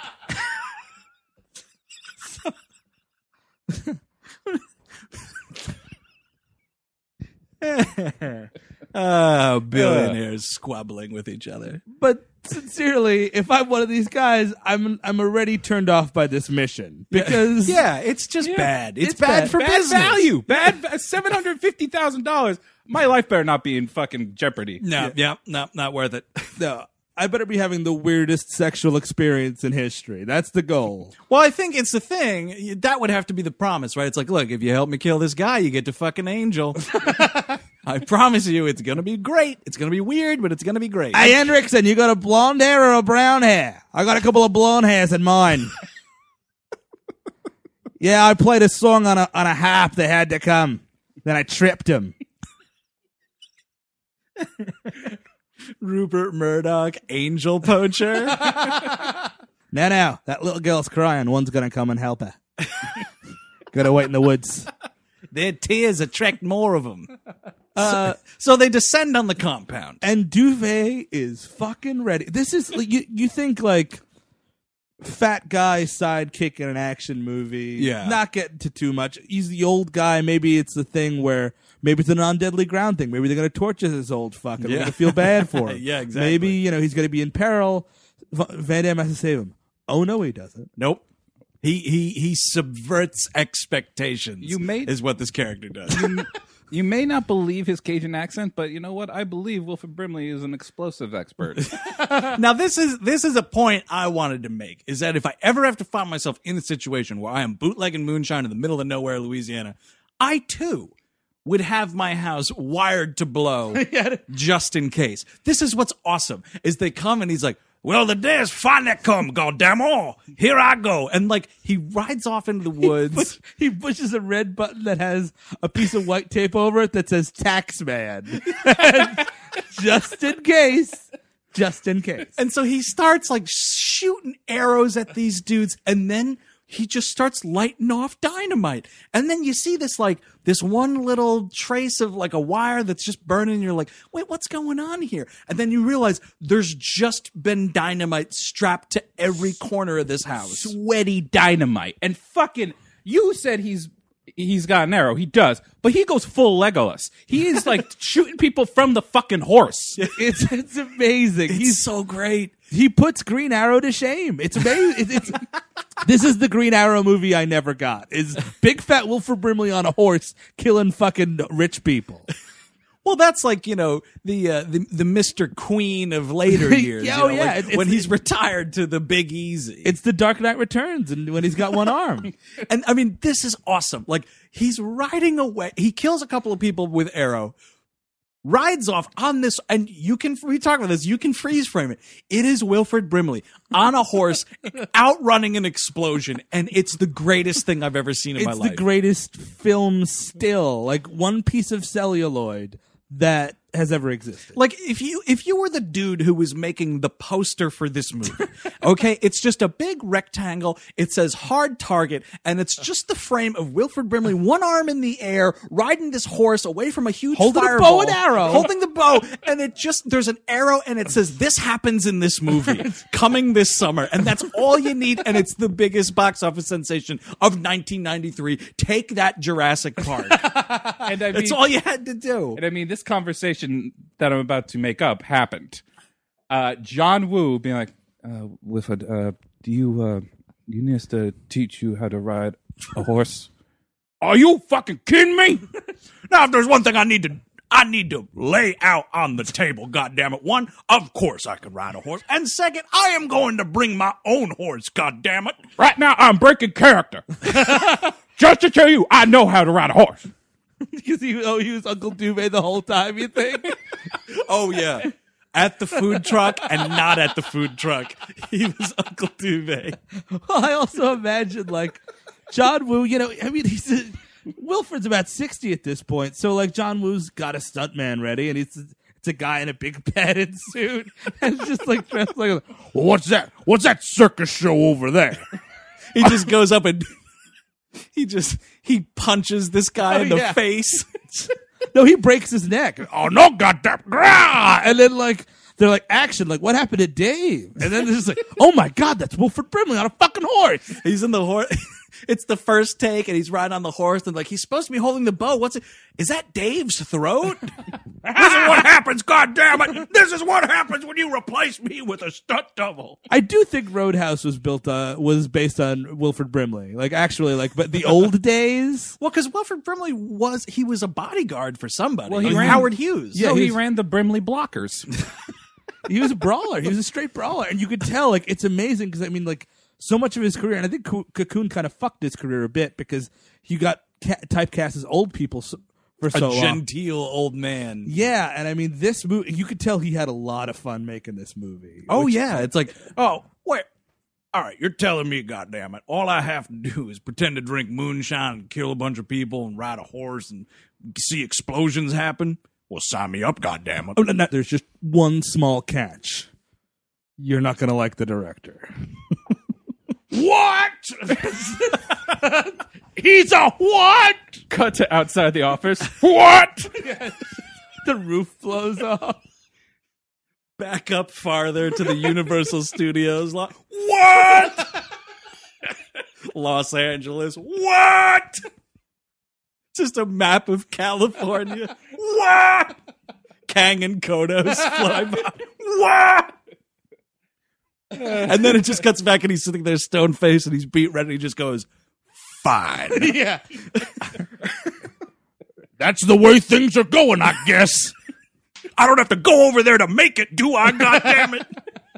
Oh, billionaires squabbling with each other. But sincerely, if I'm one of these guys, I'm I'm already turned off by this mission because Yeah, it's just bad. It's, It's bad, bad. for Bad business. value. Bad seven hundred fifty thousand dollars. My life better not be in fucking jeopardy. No, yeah, no, not worth it. no, I better be having the weirdest sexual experience in history. That's the goal. Well, I think it's the thing. That would have to be the promise, right? It's like, look, if you help me kill this guy, you get to fucking Angel. I promise you, it's going to be great. It's going to be weird, but it's going to be great. Hey, Henriksen, you got a blonde hair or a brown hair? I got a couple of blonde hairs in mine. Yeah, I played a song on a on a harp. They had to come. Then I tripped him. Rupert Murdoch, Angel Poacher. Now, now, that little girl's crying. One's gonna come and help her. Gotta wait in the woods. Their tears attract more of them. Uh, so they descend on the compound. And Duvet is fucking ready. This is you. You think like fat guy sidekick in an action movie. Yeah. Not getting to too much. He's the old guy. Maybe it's the thing where maybe it's an on deadly ground thing. Maybe they're gonna torture this old fucker. They're Yeah. gonna feel bad for him. Yeah, exactly. Maybe you know he's gonna be in peril. V- Van Damme has to save him. Oh no, he doesn't. Nope. He he he subverts expectations. You made- is what this character does. You may not believe his Cajun accent, but you know what? I believe Wilford Brimley is an explosive expert. Now this is this is a point I wanted to make, is that if I ever have to find myself in a situation where I am bootlegging moonshine in the middle of nowhere, Louisiana, I too would have my house wired to blow just in case. This is what's awesome, is they come and he's like, well, the day is finally come, goddamn all. Here I go. And like he rides off into the woods. Push- he pushes a red button that has a piece of white tape over it that says Taxman. Just in case. Just in case. And so he starts like shooting arrows at these dudes, and then he just starts lighting off dynamite. And then you see this like this one little trace of like a wire that's just burning, and you're like, wait, what's going on here? And then you realize there's just been dynamite strapped to every corner of this house. Sweaty dynamite. And fucking, you said he's he's got an arrow. He does. But he goes full Legolas. He is like shooting people from the fucking horse. It's it's amazing. It's He's so great. he puts Green Arrow to shame. It's amazing. It's, it's this is the Green Arrow movie I never got. Is big fat Wilford Brimley on a horse killing fucking rich people. Well, that's like, you know, the uh, the the Mister Queen of later years. Yeah, you oh, know, yeah. like It's- when it's- he's retired to the Big Easy. It's the Dark Knight Returns, and when he's got one arm. And I mean, this is awesome. Like he's riding away. He kills a couple of people with arrow, rides off on this, and you can, we talk about this, you can freeze frame it. It is Wilford Brimley on a horse outrunning an explosion, and it's the greatest thing I've ever seen in my It's life. the greatest film still, like one piece of celluloid that has ever existed. Like if you if you were the dude who was making the poster for this movie, okay, it's just a big rectangle. It says hard target, and it's just the frame of Wilford Brimley, one arm in the air, riding this horse away from a huge Holding a bow fireball, and arrow. holding the bow, and it just there's an arrow, and it says this happens in this movie coming this summer, and that's all you need, and it's the biggest box office sensation of nineteen ninety-three. Take that, Jurassic Park. And I mean, That's all you had to do. And I mean, this conversation that I'm about to make up happened. Uh, John Woo being like, uh, Wilford, uh, do you, uh, you need us to teach you how to ride a horse? Are you fucking kidding me? Now, if there's one thing I need to, I need to lay out on the table. God damn it! One, of course I can ride a horse, and second, I am going to bring my own horse. God damn it! Right now, I'm breaking character. Just to tell you, I know how to ride a horse. Because he, oh, he was Uncle Duvet the whole time, you think? Oh, yeah. At the food truck and not at the food truck. He was Uncle Duvet. Well, I also imagine, like, John Woo, you know, I mean, he's a, Wilford's about sixty at this point. So, like, John Woo's got a stuntman ready, and it's, it's a guy in a big padded suit. And it's just, like, dressed like, Well, what's that? What's that circus show over there? He just goes up and he just, he punches this guy Oh, in the yeah. face. no, he breaks his neck. Oh, no, goddamn. Grah! And then, like, they're like, action, like, what happened to Dave? And then they're just like, oh, my God, that's Wilford Brimley on a fucking horse. He's in the horse. It's the first take, and he's riding on the horse, and like he's supposed to be holding the bow. What's it? Is that Dave's throat? This is what happens, goddammit! This is what happens when you replace me with a stunt double. I do think Roadhouse was built, uh, was based on Wilford Brimley. Like, actually, like, but the old days. Well, because Wilford Brimley was he was a bodyguard for somebody. Well, he Like ran- Howard Hughes. Yeah, so he he was- ran the Brimley Blockers. He was a brawler. He was a straight brawler. And you could tell, like, it's amazing because, I mean, like, so much of his career, and I think Co- Cocoon kind of fucked his career a bit because he got ca- typecast as old people so- for a so long. genteel old man. Yeah, and I mean, this movie, you could tell he had a lot of fun making this movie. Oh which- yeah, it's like Oh, wait. All right, you're telling me, goddammit, all I have to do is pretend to drink moonshine and kill a bunch of people and ride a horse and see explosions happen? Well, sign me up, goddammit. Oh, no, no, there's just one small catch. You're not going to like the director. What? He's a what? Cut to outside the office. What? The roof blows off. back up farther to the Universal Studios. Lo- What? Los Angeles. What? Just a map of California. What? Kang and Kodos fly by. What? And then it just cuts back and he's sitting there stone faced and he's beat red and he just goes, fine. Yeah. That's the way things are going, I guess. I don't have to go over there to make it, do I? God damn it.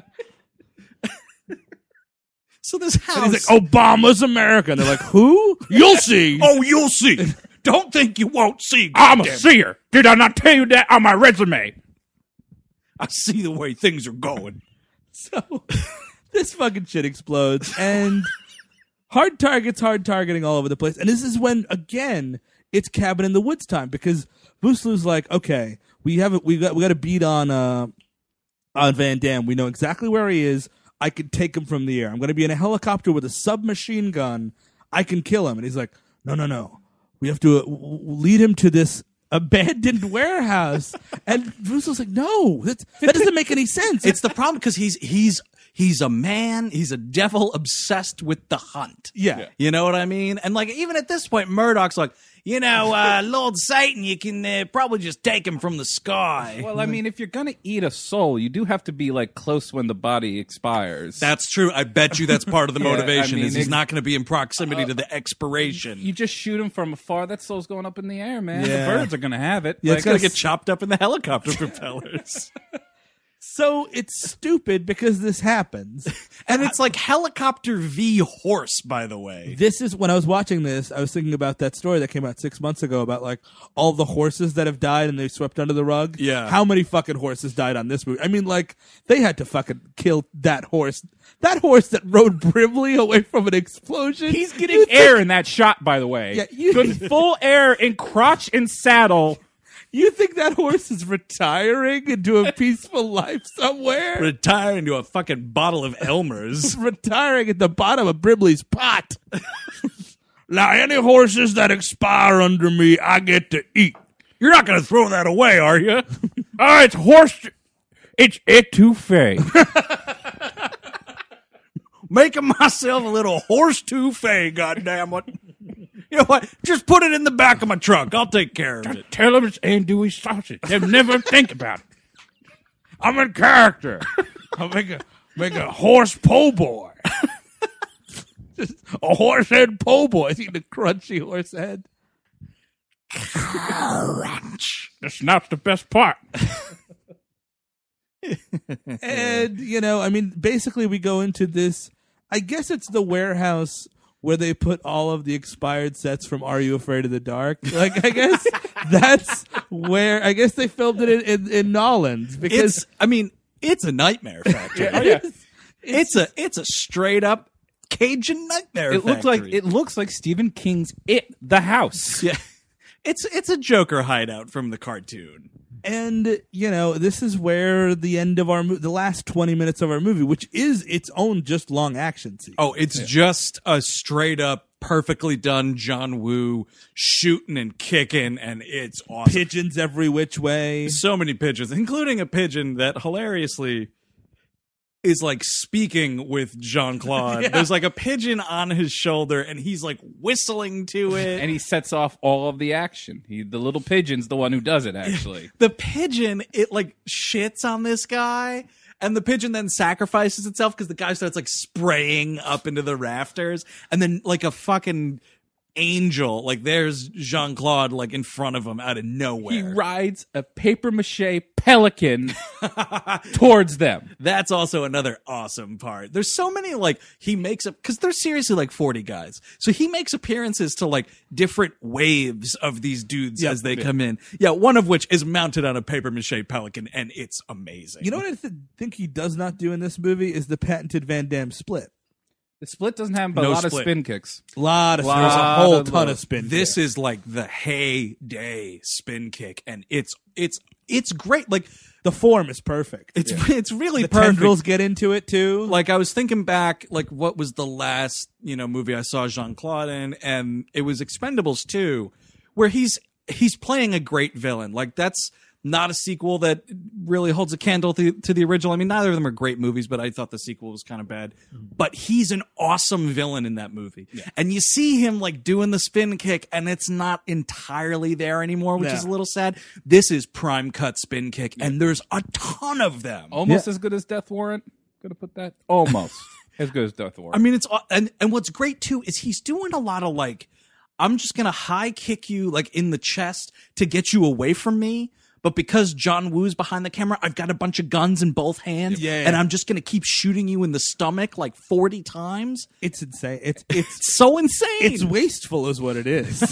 So this And house. he's like, Obama's America. And they're like, who? You'll see. Oh, you'll see. Don't think you won't see. I'm a seer. Did I not tell you that on my resume? I see the way things are going. So this fucking shit explodes and hard targets, hard targeting all over the place. And this is when, again, it's Cabin in the Woods time because Booslu's like, okay, we have it. We got we got a beat on uh on Van Damme. We know exactly where he is. I can take him from the air. I'm going to be in a helicopter with a submachine gun. I can kill him. And he's like, no, no, no. We have to uh, w- w- lead him to this abandoned warehouse. And Bruce was like, no, that's, that doesn't make any sense. It's the problem because he's he's he's a man, he's a devil obsessed with the hunt. Yeah. You know what I mean? And like even at this point, Murdoch's like, you know, uh, Lord Satan, you can uh, probably just take him from the sky. Well, I mean, if you're gonna eat a soul, you do have to be like close when the body expires. That's true. I bet you that's part of the Yeah, I motivation mean, is he's ex- not going to be in proximity to the expiration. you just shoot him from afar. That soul's going up in the air, man. Yeah. The birds are gonna have it. Yeah, Like, it's going to get chopped up in the helicopter propellers. So it's stupid because this happens. And it's like helicopter v horse, by the way. This is when I was watching this, I was thinking about that story that came out six months ago about like all the horses that have died and they swept under the rug. Yeah. How many fucking horses died on this movie? I mean, like, they had to fucking kill that horse. That horse that rode Brimley away from an explosion. He's getting You think- air in that shot, by the way. Yeah, you- Good full air in crotch and saddle. You think that horse is retiring into a peaceful life somewhere? Retire into a fucking bottle of Elmer's. Retiring at the bottom of Brimley's pot. Now, any horses that expire under me, I get to eat. You're not going to throw that away, are you? Oh, it's horse. It's etouffee. Making myself a little horse touffee, goddammit. You know what? Just put it in the back of my truck. I'll take care of it. Tell them it's andouille sausage. They'll never think about it. I'm in character. I'll make a make a horse po' boy. A horse head po' boy. Eating a crunchy horse head. That's not the best part. And, you know, I mean, basically we go into this, I guess it's the warehouse where they put all of the expired sets from Are You Afraid of the Dark. Like, I guess that's where I guess they filmed it in, in, in Nolans because It's, I mean, it's a nightmare factory. Oh, yeah. It's a it's a straight up Cajun nightmare. It looks like factory. it looks like Stephen King's It, the House. Yeah, it's it's a Joker hideout from the cartoon. And, you know, this is where the end of our movie, the last twenty minutes of our movie, which is its own just long action scene. Oh, it's just a straight up, perfectly done John Woo shooting and kicking, and it's awesome. Pigeons every which way. So many pigeons, including a pigeon that hilariously is like speaking with Jean-Claude. Yeah. There's like a pigeon on his shoulder, and he's like whistling to it. And he sets off all of the action. He, the little pigeon's the one who does it, actually. The pigeon, it like shits on this guy, and the pigeon then sacrifices itself because the guy starts like spraying up into the rafters, and then like a fucking angel, like there's Jean-Claude like in front of him out of nowhere. He rides a papier-mâché pelican towards them. That's also another awesome part. There's so many, like, he makes up, because there's seriously like forty guys. So he makes appearances to like different waves of these dudes Yep. as they come in. Yeah, one of which is mounted on a paper mache pelican, and it's amazing. You know what I th- think he does not do in this movie is the patented Van Damme split. The split doesn't have but No a lot split. of spin kicks. A lot of Lot there's a whole of ton those. of spin. This kicks. is like the heyday spin kick, and it's it's it's great. Like the form is perfect. it's it's really the perfect. tendrils get into it too. Like I was thinking back, like what was the last you know movie I saw Jean-Claude in, and it was Expendables two, where he's he's playing a great villain. Like that's not a sequel that really holds a candle to, to the original. I mean, neither of them are great movies, but I thought the sequel was kind of bad. But he's an awesome villain in that movie. And you see him like doing the spin kick, and it's not entirely there anymore, which Yeah. is a little sad. This is prime cut spin kick, and there's a ton of them. Almost as good as Death Warrant. Gonna put that almost as good as Death Warrant. I mean, it's aw- and and what's great too is he's doing a lot of like, I'm just gonna high kick you like in the chest to get you away from me. But because John Woo's behind the camera, I've got a bunch of guns in both hands, Yeah. and I'm just gonna keep shooting you in the stomach like forty times. it's insane. It's it's It's so insane. it's wasteful, is what it is.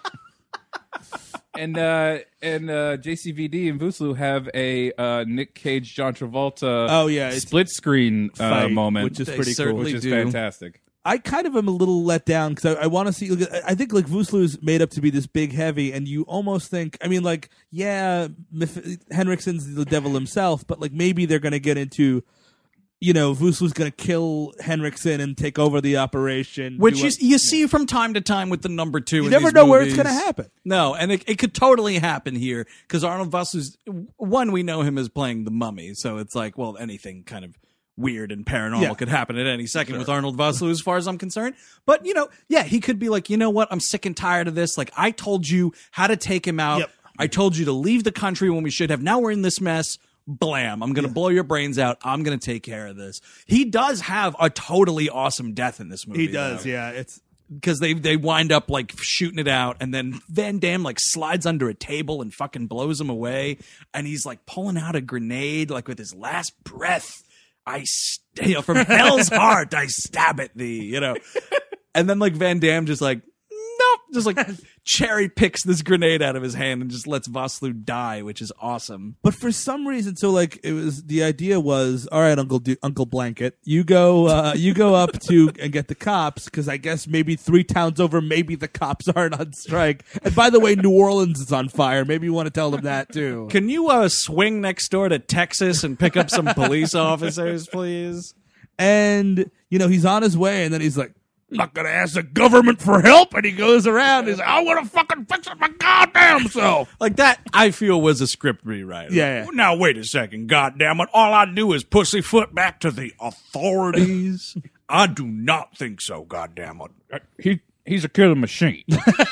and uh, and uh, J C V D and Vuslu have a uh, Nick Cage, John Travolta Oh, yeah, it's- split screen uh, Fight, moment, which is They pretty cool. certainly which is do. fantastic. I kind of am a little let down because I, I want to see. Look, I think like Vuslu's made up to be this big heavy, and you almost think. I mean, like, yeah, Mif- Henriksen's the devil himself, but like maybe they're going to get into, you know, Vuslu's going to kill Henriksen and take over the operation. Which do you, a- you see from time to time with the number two. You in never these know where it's movies. going to happen. No, and it, it could totally happen here because Arnold Vosloo's one. We know him as playing the Mummy, so it's like, well, anything kind of weird and paranormal Yeah. could happen at any second with Arnold Vosloo, as far as I'm concerned. But you know, yeah, he could be like, you know what? I'm sick and tired of this. Like, I told you how to take him out. Yep. I told you to leave the country when we should have. Now we're in this mess. Blam. I'm going to blow your brains out. I'm going to take care of this. He does have a totally awesome death in this movie. He does, though. yeah. It's Because they they wind up like shooting it out, and then Van Damme like slides under a table and fucking blows him away, and he's like pulling out a grenade like with his last breath. I st- you know, from hell's heart I stab at thee, you know, and then like Van Damme just like nope, just like cherry picks this grenade out of his hand and just lets Vosloo die, which is awesome. But for some reason, so like it was the idea was, all right, Uncle du- Uncle Blanket, you go, uh, you go up to and get the cops because I guess maybe three towns over, maybe the cops aren't on strike. And by the way, New Orleans is on fire. Maybe you want to tell them that too. Can you uh, swing next door to Texas and pick up some police officers, please? And you know he's on his way, and then he's like, not gonna ask the government for help, and he goes around. He's like, I want to fucking fix it my goddamn self. Like that, I feel was a script rewrite. Yeah, yeah. Now, wait a second, goddammit. All I do is pussyfoot back to the authorities. I do not think so, goddammit. He he's a killing machine.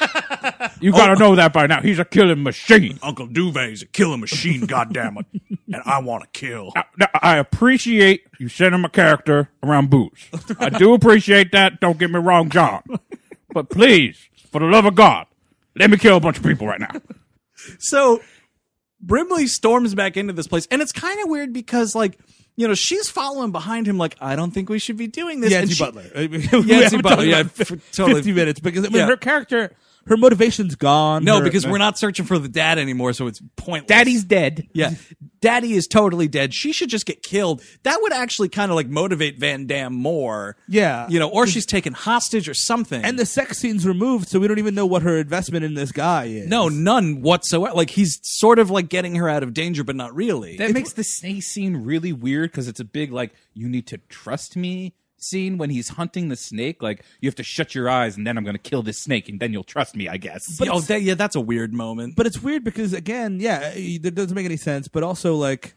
You got to know that by now. He's a killing machine. Uncle Duvet's a killing machine, goddammit. And I want to kill. Now, now, I appreciate you sending my character around booze. I do appreciate that. Don't get me wrong, John. But please, for the love of God, let me kill a bunch of people right now. So Brimley storms back into this place, and it's kind of weird because, like, you know, she's following behind him, like, I don't think we should be doing this. Yancey and she, Butler. Yancey Butler, yeah, f- f- totally. fifty minutes because I mean Yeah. her character, her motivation's gone. No, her- because we're not searching for the dad anymore, so it's pointless. Daddy's dead. Yeah. Daddy is totally dead. She should just get killed. That would actually kind of like motivate Van Damme more. Yeah. You know, or she's taken hostage or something. And the sex scene's removed, so we don't even know what her investment in this guy is. no, none whatsoever. Like he's sort of like getting her out of danger, but not really. That makes the snake scene really weird because it's a big, like, you need to trust me scene when he's hunting the snake. Like, you have to shut your eyes and then I'm going to kill this snake and then you'll trust me, I guess. But oh, that, yeah, that's a weird moment. But it's weird because, again, yeah, it doesn't make any sense. But also, like,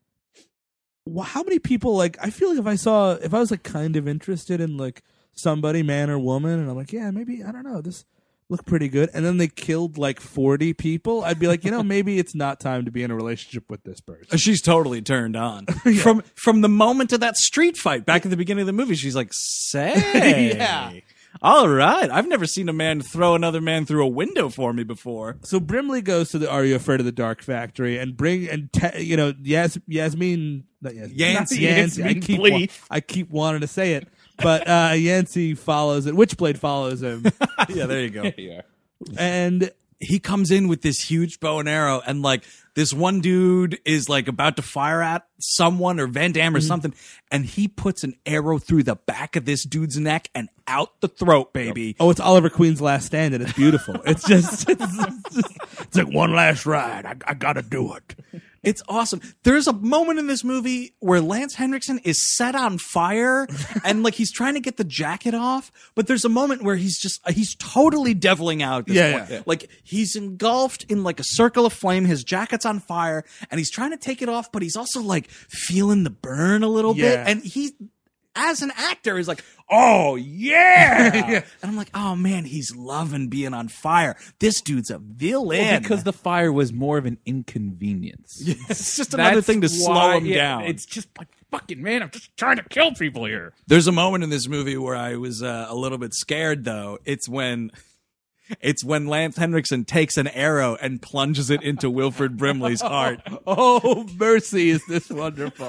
wh- how many people, like, I feel like if I saw, if I was, like, kind of interested in, like, somebody, man or woman, and I'm like, yeah, maybe, I don't know, this looked pretty good. And then they killed, like, forty people. I'd be like, you know, maybe it's not time to be in a relationship with this person. She's totally turned on. From from the moment of that street fight back at the beginning of the movie, she's like, say. Yeah. All right. I've never seen a man throw another man through a window for me before. So Brimley goes to the Are You Afraid of the Dark factory and bring and te- you know Yas- Yasmin not Yas- Yancey. Yancey. I Yasmin keep wa- Bleeth. I keep wanting to say it, but uh, Yancey follows it. Witchblade follows him, Yeah, there you go. yeah. and He comes in with this huge bow and arrow, and like this one dude is like about to fire at someone or Van Damme or something, and he puts an arrow through the back of this dude's neck and out the throat, baby. oh, it's Oliver Queen's Last Stand, and it's beautiful. It's just it's, just, it's like one last ride. I, I gotta do it. It's awesome. There's a moment in this movie where Lance Henriksen is set on fire and like he's trying to get the jacket off, but there's a moment where he's just he's totally deviling out at this Yeah, point. yeah, yeah. Like he's engulfed in like a circle of flame, his jacket's on fire, and he's trying to take it off, but he's also like feeling the burn a little Yeah. bit. And he as an actor is like, oh yeah. And I'm like, oh man, he's loving being on fire. This dude's a villain. Well, because the fire was more of an inconvenience. it's just another That's thing to why- slow him yeah, down. It's just like, fucking man, I'm just trying to kill people here. There's a moment in this movie where I was uh, a little bit scared, though. It's when it's when Lance Henriksen takes an arrow and plunges it into Wilfred Brimley's heart. Oh, mercy, is this wonderful?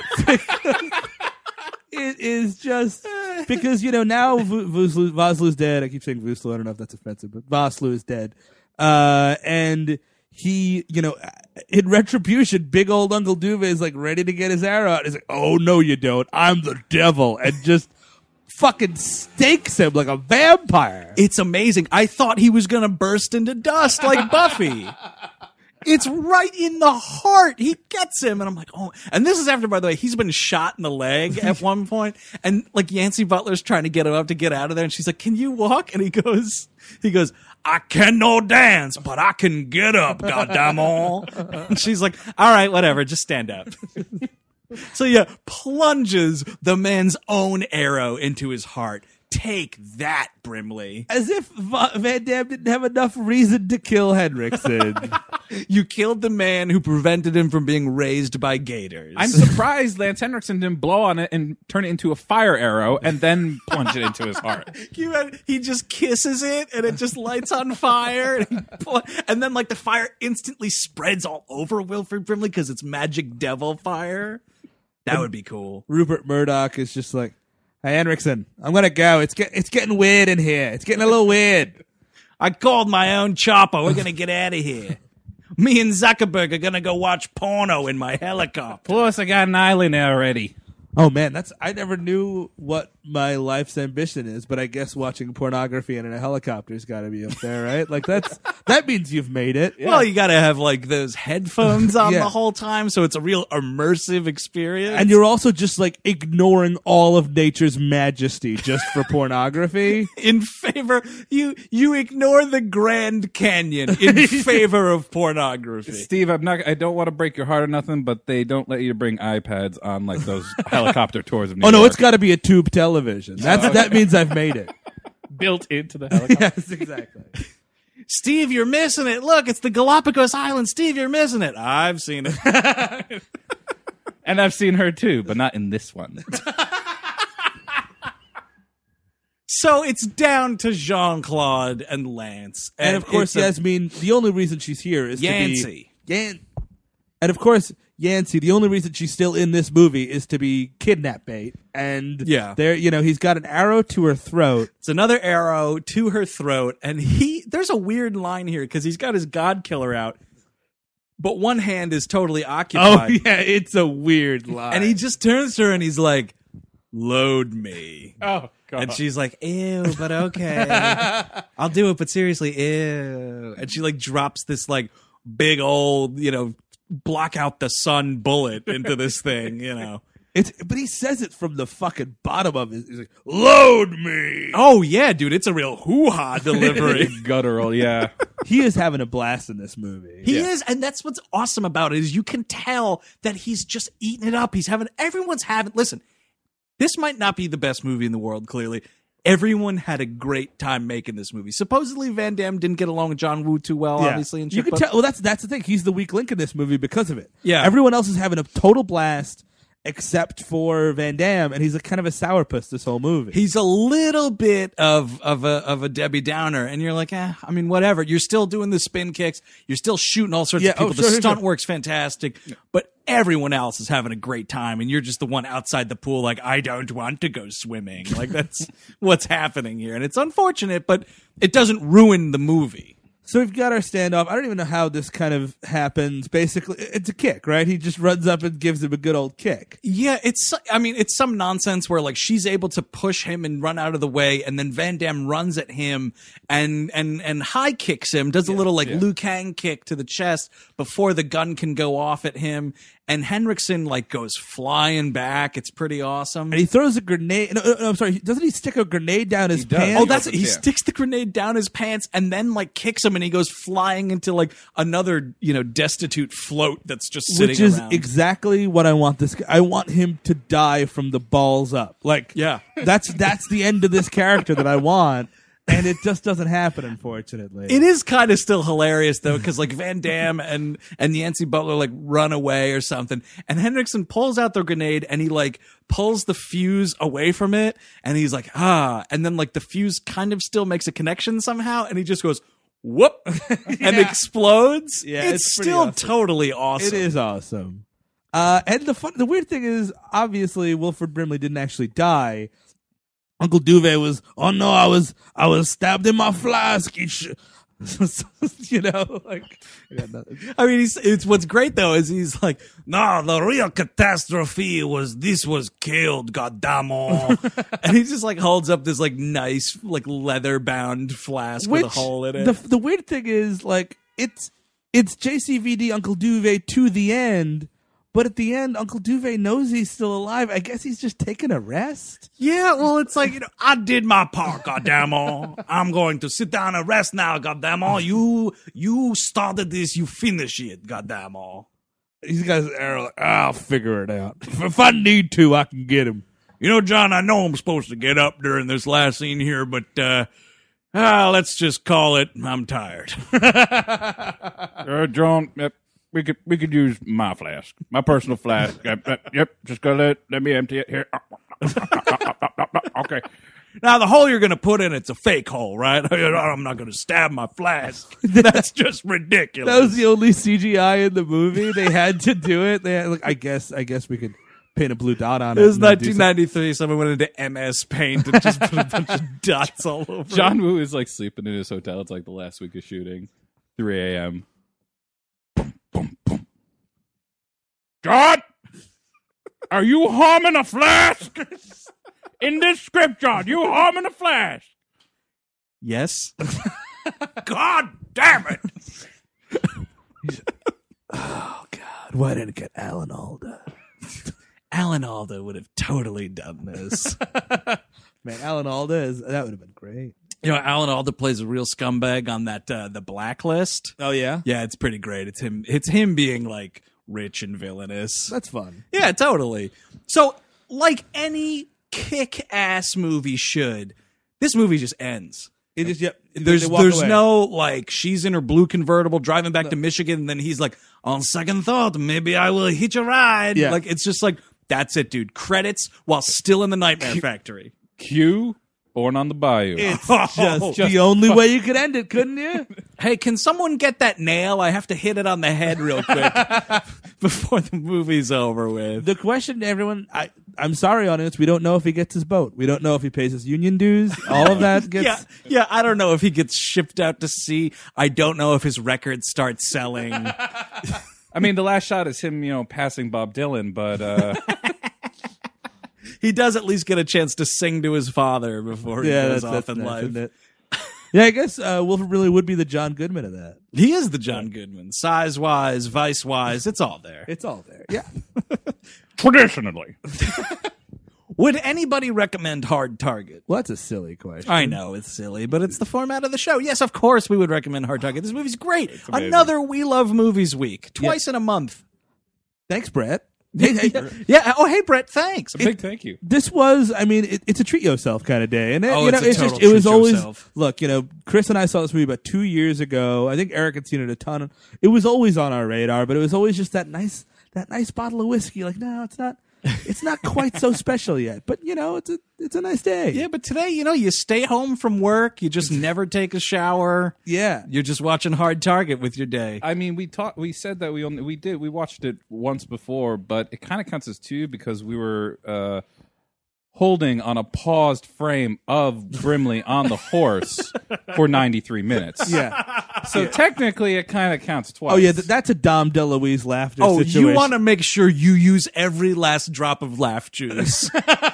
It is just because, you know, now V- Voslu- Vosloo's dead. I keep saying Voslu. I don't know if that's offensive, but Vosloo is dead. Uh, and he, you know, in retribution, big old Uncle Duve is like ready to get his arrow out. He's like, oh, no, you don't. I'm the devil. And just fucking stakes him like a vampire. It's amazing. I thought he was going to burst into dust like Buffy. It's right in the heart. He gets him, and I'm like, oh. And this is after, by the way, he's been shot in the leg at one point, and like Yancey Butler's trying to get him up to get out of there, and she's like, "Can you walk?" And he goes, "He goes, I can no dance, but I can get up, goddamn all." And she's like, "All right, whatever, just stand up." So yeah, plunges the man's own arrow into his heart. Take that, Brimley. As if Va- Van Damme didn't have enough reason to kill Henriksen. You killed the man who prevented him from being raised by gators. I'm surprised Lance Henriksen didn't blow on it and turn it into a fire arrow and then plunge it into his heart. You had, he just kisses it and it just lights on fire, and, he pull, and then like the fire instantly spreads all over Wilfred Brimley because it's magic devil fire. That would be cool. Rupert Murdoch is just like, "Hey, Henriksen, I'm gonna go. It's get it's getting weird in here. It's getting a little weird." I called my own chopper. We're gonna get out of here. Me and Zuckerberg are gonna go watch porno in my helicopter. Plus, I got an island already. Oh man, that's I never knew what my life's ambition is, but I guess watching pornography in a helicopter's got to be up there, right? Like that's that means you've made it. Well, you gotta have like those headphones on Yeah. the whole time, so it's a real immersive experience. And you're also just like ignoring all of nature's majesty just for pornography. in favor, you you ignore the Grand Canyon in favor of pornography. Steve, I'm not. I don't want to break your heart or nothing, but they don't let you bring iPads on like those helicopter tours of New Oh no, York. it's got to be a tube television. That's that means I've made it. built into the helicopter. Yes, exactly. Steve, you're missing it. Look, it's the Galapagos Islands. Steve, you're missing it. I've seen it. And I've seen her too, but not in this one. So it's down to Jean-Claude and Lance. And, of course, it's a- Yasmin, the only reason she's here is Yancey. to be... Yan- And of course, Yancey, the only reason she's still in this movie is to be kidnap bait. And Yeah. there, you know, he's got an arrow to her throat. It's another arrow to her throat, and he there's a weird line here because he's got his God Killer out, but one hand is totally Oh, occupied. yeah, it's a weird line. And he just turns to her and he's like, "Load me." Oh God. And she's like, "Ew, but okay. I'll do it, but seriously, ew." And she like drops this like big old, you know, block out the sun bullet into this thing, you know. It's, but he says it from the fucking bottom of his. He's like, "Load me." Oh yeah, dude, it's a real hoo-ha delivery. Guttural, yeah. He is having a blast in this movie. He is, and that's what's awesome about it is you can tell that he's just eating it up. He's having everyone's having. Listen, this might not be the best movie in the world. Clearly, everyone had a great time making this movie. Supposedly, Van Damme didn't get along with John Woo too well, Yeah. obviously. And you shit, can but- tell. Well, that's that's the thing. He's the weak link in this movie because of it. Yeah. Everyone else is having a total blast except for Van Damme, and he's a kind of a sourpuss this whole movie. He's a little bit of of a of a Debbie Downer, and you're like, eh, I mean, whatever. You're still doing the spin kicks. You're still shooting all sorts Yeah, of people. oh, the sure, sure, stunt sure. work's fantastic, but everyone else is having a great time, and you're just the one outside the pool, like, I don't want to go swimming. Like that's what's happening here, and it's unfortunate, but it doesn't ruin the movie. So we've got our standoff. I don't even know how this kind of happens. Basically, it's a kick, right? He just runs up and gives him a good old kick. Yeah, it's, I mean, it's some nonsense where like she's able to push him and run out of the way, and then Van Damme runs at him and and and high kicks him, does a little like Liu Kang kick to the chest before the gun can go off at him, and Henriksen like goes flying back. It's pretty awesome. And he throws a grenade. No, no, no, I'm sorry. Doesn't he stick a grenade down his does. pants? Oh, that's Yeah. he sticks the grenade down his pants and then like kicks him, and he goes flying into like another, you know, destitute float that's just sitting Which is around. exactly what I want this guy. I want him to die from the balls up. Like, Yeah. that's that's the end of this character that I want, and it just doesn't happen, unfortunately. It is kind of still hilarious though, because like Van Damme and and Yancey Butler like run away or something, and Henriksen pulls out the grenade and he like pulls the fuse away from it, and he's like ah, and then like the fuse kind of still makes a connection somehow, and he just goes whoop and explodes. Yeah, it's, it's pretty still awesome. totally awesome. It is awesome. Uh, and the fun, the weird thing is, obviously, Wilford Brimley didn't actually die. Uncle Duvet was, oh no, I was, I was stabbed in my flask. He sh-" you know, like, I got nothing. I mean, he's, it's what's great though is he's like, no, the real catastrophe was this was killed, goddamn, and he just like holds up this like nice like leather bound flask with a hole in it. The, the weird thing is, like, it's it's J C V D Uncle Duvet to the end, but at the end, Uncle Duvet knows he's still alive. I guess he's just taking a rest. yeah, well, it's like, you know, I did my part, goddamn. I'm going to sit down and rest now, goddamn. You you started this, you finish it, goddamn. He's got his arrow. Like, I'll figure it out. If, if I need to, I can get him. You know, John, I know I'm supposed to get up during this last scene here, but uh, ah, let's just call it I'm tired. Uh, John, yep, we could we could use my flask, my personal flask. Yep, yep, yep, just go let let me empty it here. Okay. Now, the hole you're going to put in, it's a fake hole, right? I'm not going to stab my flask. That's just ridiculous. That was the only C G I in the movie. They had to do it. They had, like, I guess, I guess we could paint a blue dot on it. It was and then do nineteen ninety-three. Someone went into M S Paint and just put a bunch of dots all over. it. John Woo is like sleeping in his hotel. It's like the last week of shooting, three a.m. Boom, boom, boom. John, are you harming a flask? In this script, John, you harming a flask? Yes. God damn it. God, why didn't it get Alan Alda? Alan Alda would have totally done this. Man, Alan Alda is that would have been great. You know, Alan Alda plays a real scumbag on that uh, the Blacklist. Oh yeah, Yeah, it's pretty great. It's him. It's him being like rich and villainous. that's fun. Yeah, totally. So, like any kick-ass movie should, this movie just ends. It just yep. There's they walk there's away. no like she's in her blue convertible driving back to Michigan, and then he's like, on second thought, maybe I will hitch a ride. Yeah. Like it's just like that's it, dude. Credits while still in the Nightmare Factory. Cue Born on the Bayou. It's Oh, just, just the only way you could end it, couldn't you? Hey, can someone get that nail? I have to hit it on the head real quick before the movie's over with. The question to everyone, I, I'm sorry, audience, we don't know if he gets his boat. We don't know if he pays his union dues. All of that gets... Yeah, yeah. I don't know if he gets shipped out to sea. I don't know if his record starts selling. I mean, the last shot is him, you know, passing Bob Dylan, but uh, He does at least get a chance to sing to his father before he Yeah, goes that's, off that's in nice, life. isn't it? Yeah, I guess uh, Wilford Brimley would be the John Goodman of that. He is the John Goodman, size wise, vice wise. It's all there. It's all there. Yeah. traditionally. Would anybody recommend Hard Target? Well, that's a silly question. I know it's silly, but it's the format of the show. Yes, of course we would recommend Hard Target. This movie's great. amazing. Another We Love Movies week, twice in a month. Thanks, Brett. Hey, hey, Yeah. Oh, hey, Brett. Thanks. A big thank you. this was, I mean, it, it's a treat yourself kind of day, and it, Oh, you know, it's a it's just, total it was treat always yourself. look, you know, Chris and I saw this movie about two years ago. I think Eric had seen it a ton. It was always on our radar, but it was always just that nice, that nice bottle of whiskey. Like, no, it's not, it's not quite so special yet, but you know, it's a, it's a nice day. Yeah, but today, you know, you stay home from work. You just never take a shower. yeah. You're just watching Hard Target with your day. I mean, we talked. We said that we only we did we watched it once before, but it kind of counts as two because we were uh, holding on a paused frame of Brimley on the horse for ninety-three minutes. Yeah. So technically, it kind of counts twice. Oh yeah, th- that's a Dom DeLuise laughter Oh, situation. you want to make sure you use every last drop of laugh juice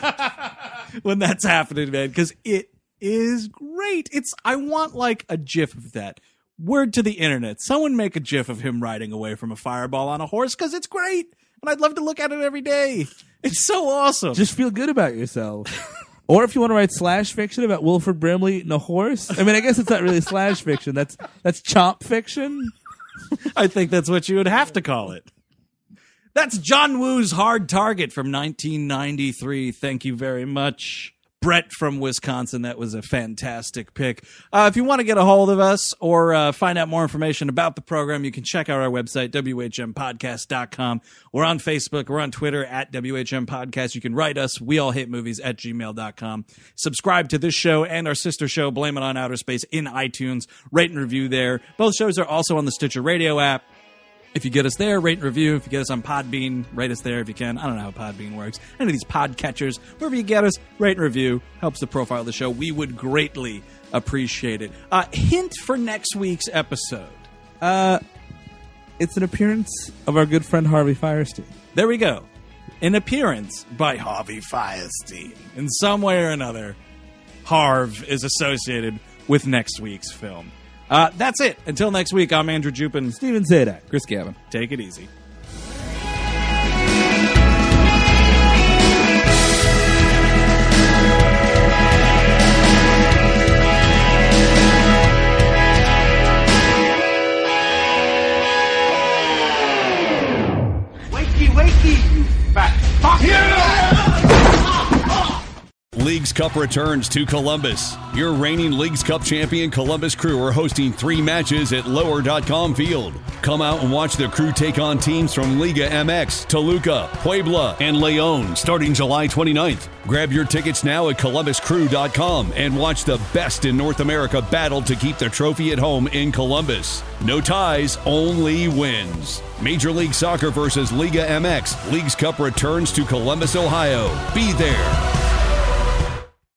when that's happening, man, because it is great. It's I want like a GIF of that. Word to the internet: someone make a GIF of him riding away from a fireball on a horse because it's great, and I'd love to look at it every day. It's so awesome. Just feel good about yourself. Or if you want to write slash fiction about Wilford Brimley eating a horse, I mean, I guess it's not really slash fiction. That's that's chomp fiction. I think that's what you would have to call it. That's John Woo's Hard Target from nineteen ninety-three. Thank you very much. Brett from Wisconsin, that was a fantastic pick. Uh, if you want to get a hold of us or uh, find out more information about the program, you can check out our website, W H M podcast dot com. We're on Facebook. We're on Twitter at W H M Podcast. You can write us, we all hate movies at gmail dot com. Subscribe to this show and our sister show, Blame It on Outer Space, in iTunes. Rate and review there. Both shows are also on the Stitcher Radio app. If you get us there, rate and review. If you get us on Podbean, rate us there if you can. I don't know how Podbean works. Any of these podcatchers, wherever you get us, rate and review. Helps the profile of the show. We would greatly appreciate it. Uh, hint for next week's episode. Uh, it's an appearance of our good friend Harvey Fierstein. There we go. An appearance by Harvey Fierstein. In some way or another, Harv is associated with next week's film. Uh, that's it. Until next week, I'm Andrew Jupin. Steven Zadak. Chris Gavin. Take it easy. Wakey, wakey, you fat fuck! Leagues Cup returns to Columbus. Your reigning Leagues Cup champion Columbus Crew are hosting three matches at lower dot com Field. Come out and watch the Crew take on teams from Liga M X, Toluca, Puebla, and Leon starting July twenty-ninth. Grab your tickets now at columbus crew dot com and watch the best in North America battle to keep the trophy at home in Columbus. No ties, only wins. Major League Soccer versus Liga M X. Leagues Cup returns to Columbus, Ohio. Be there.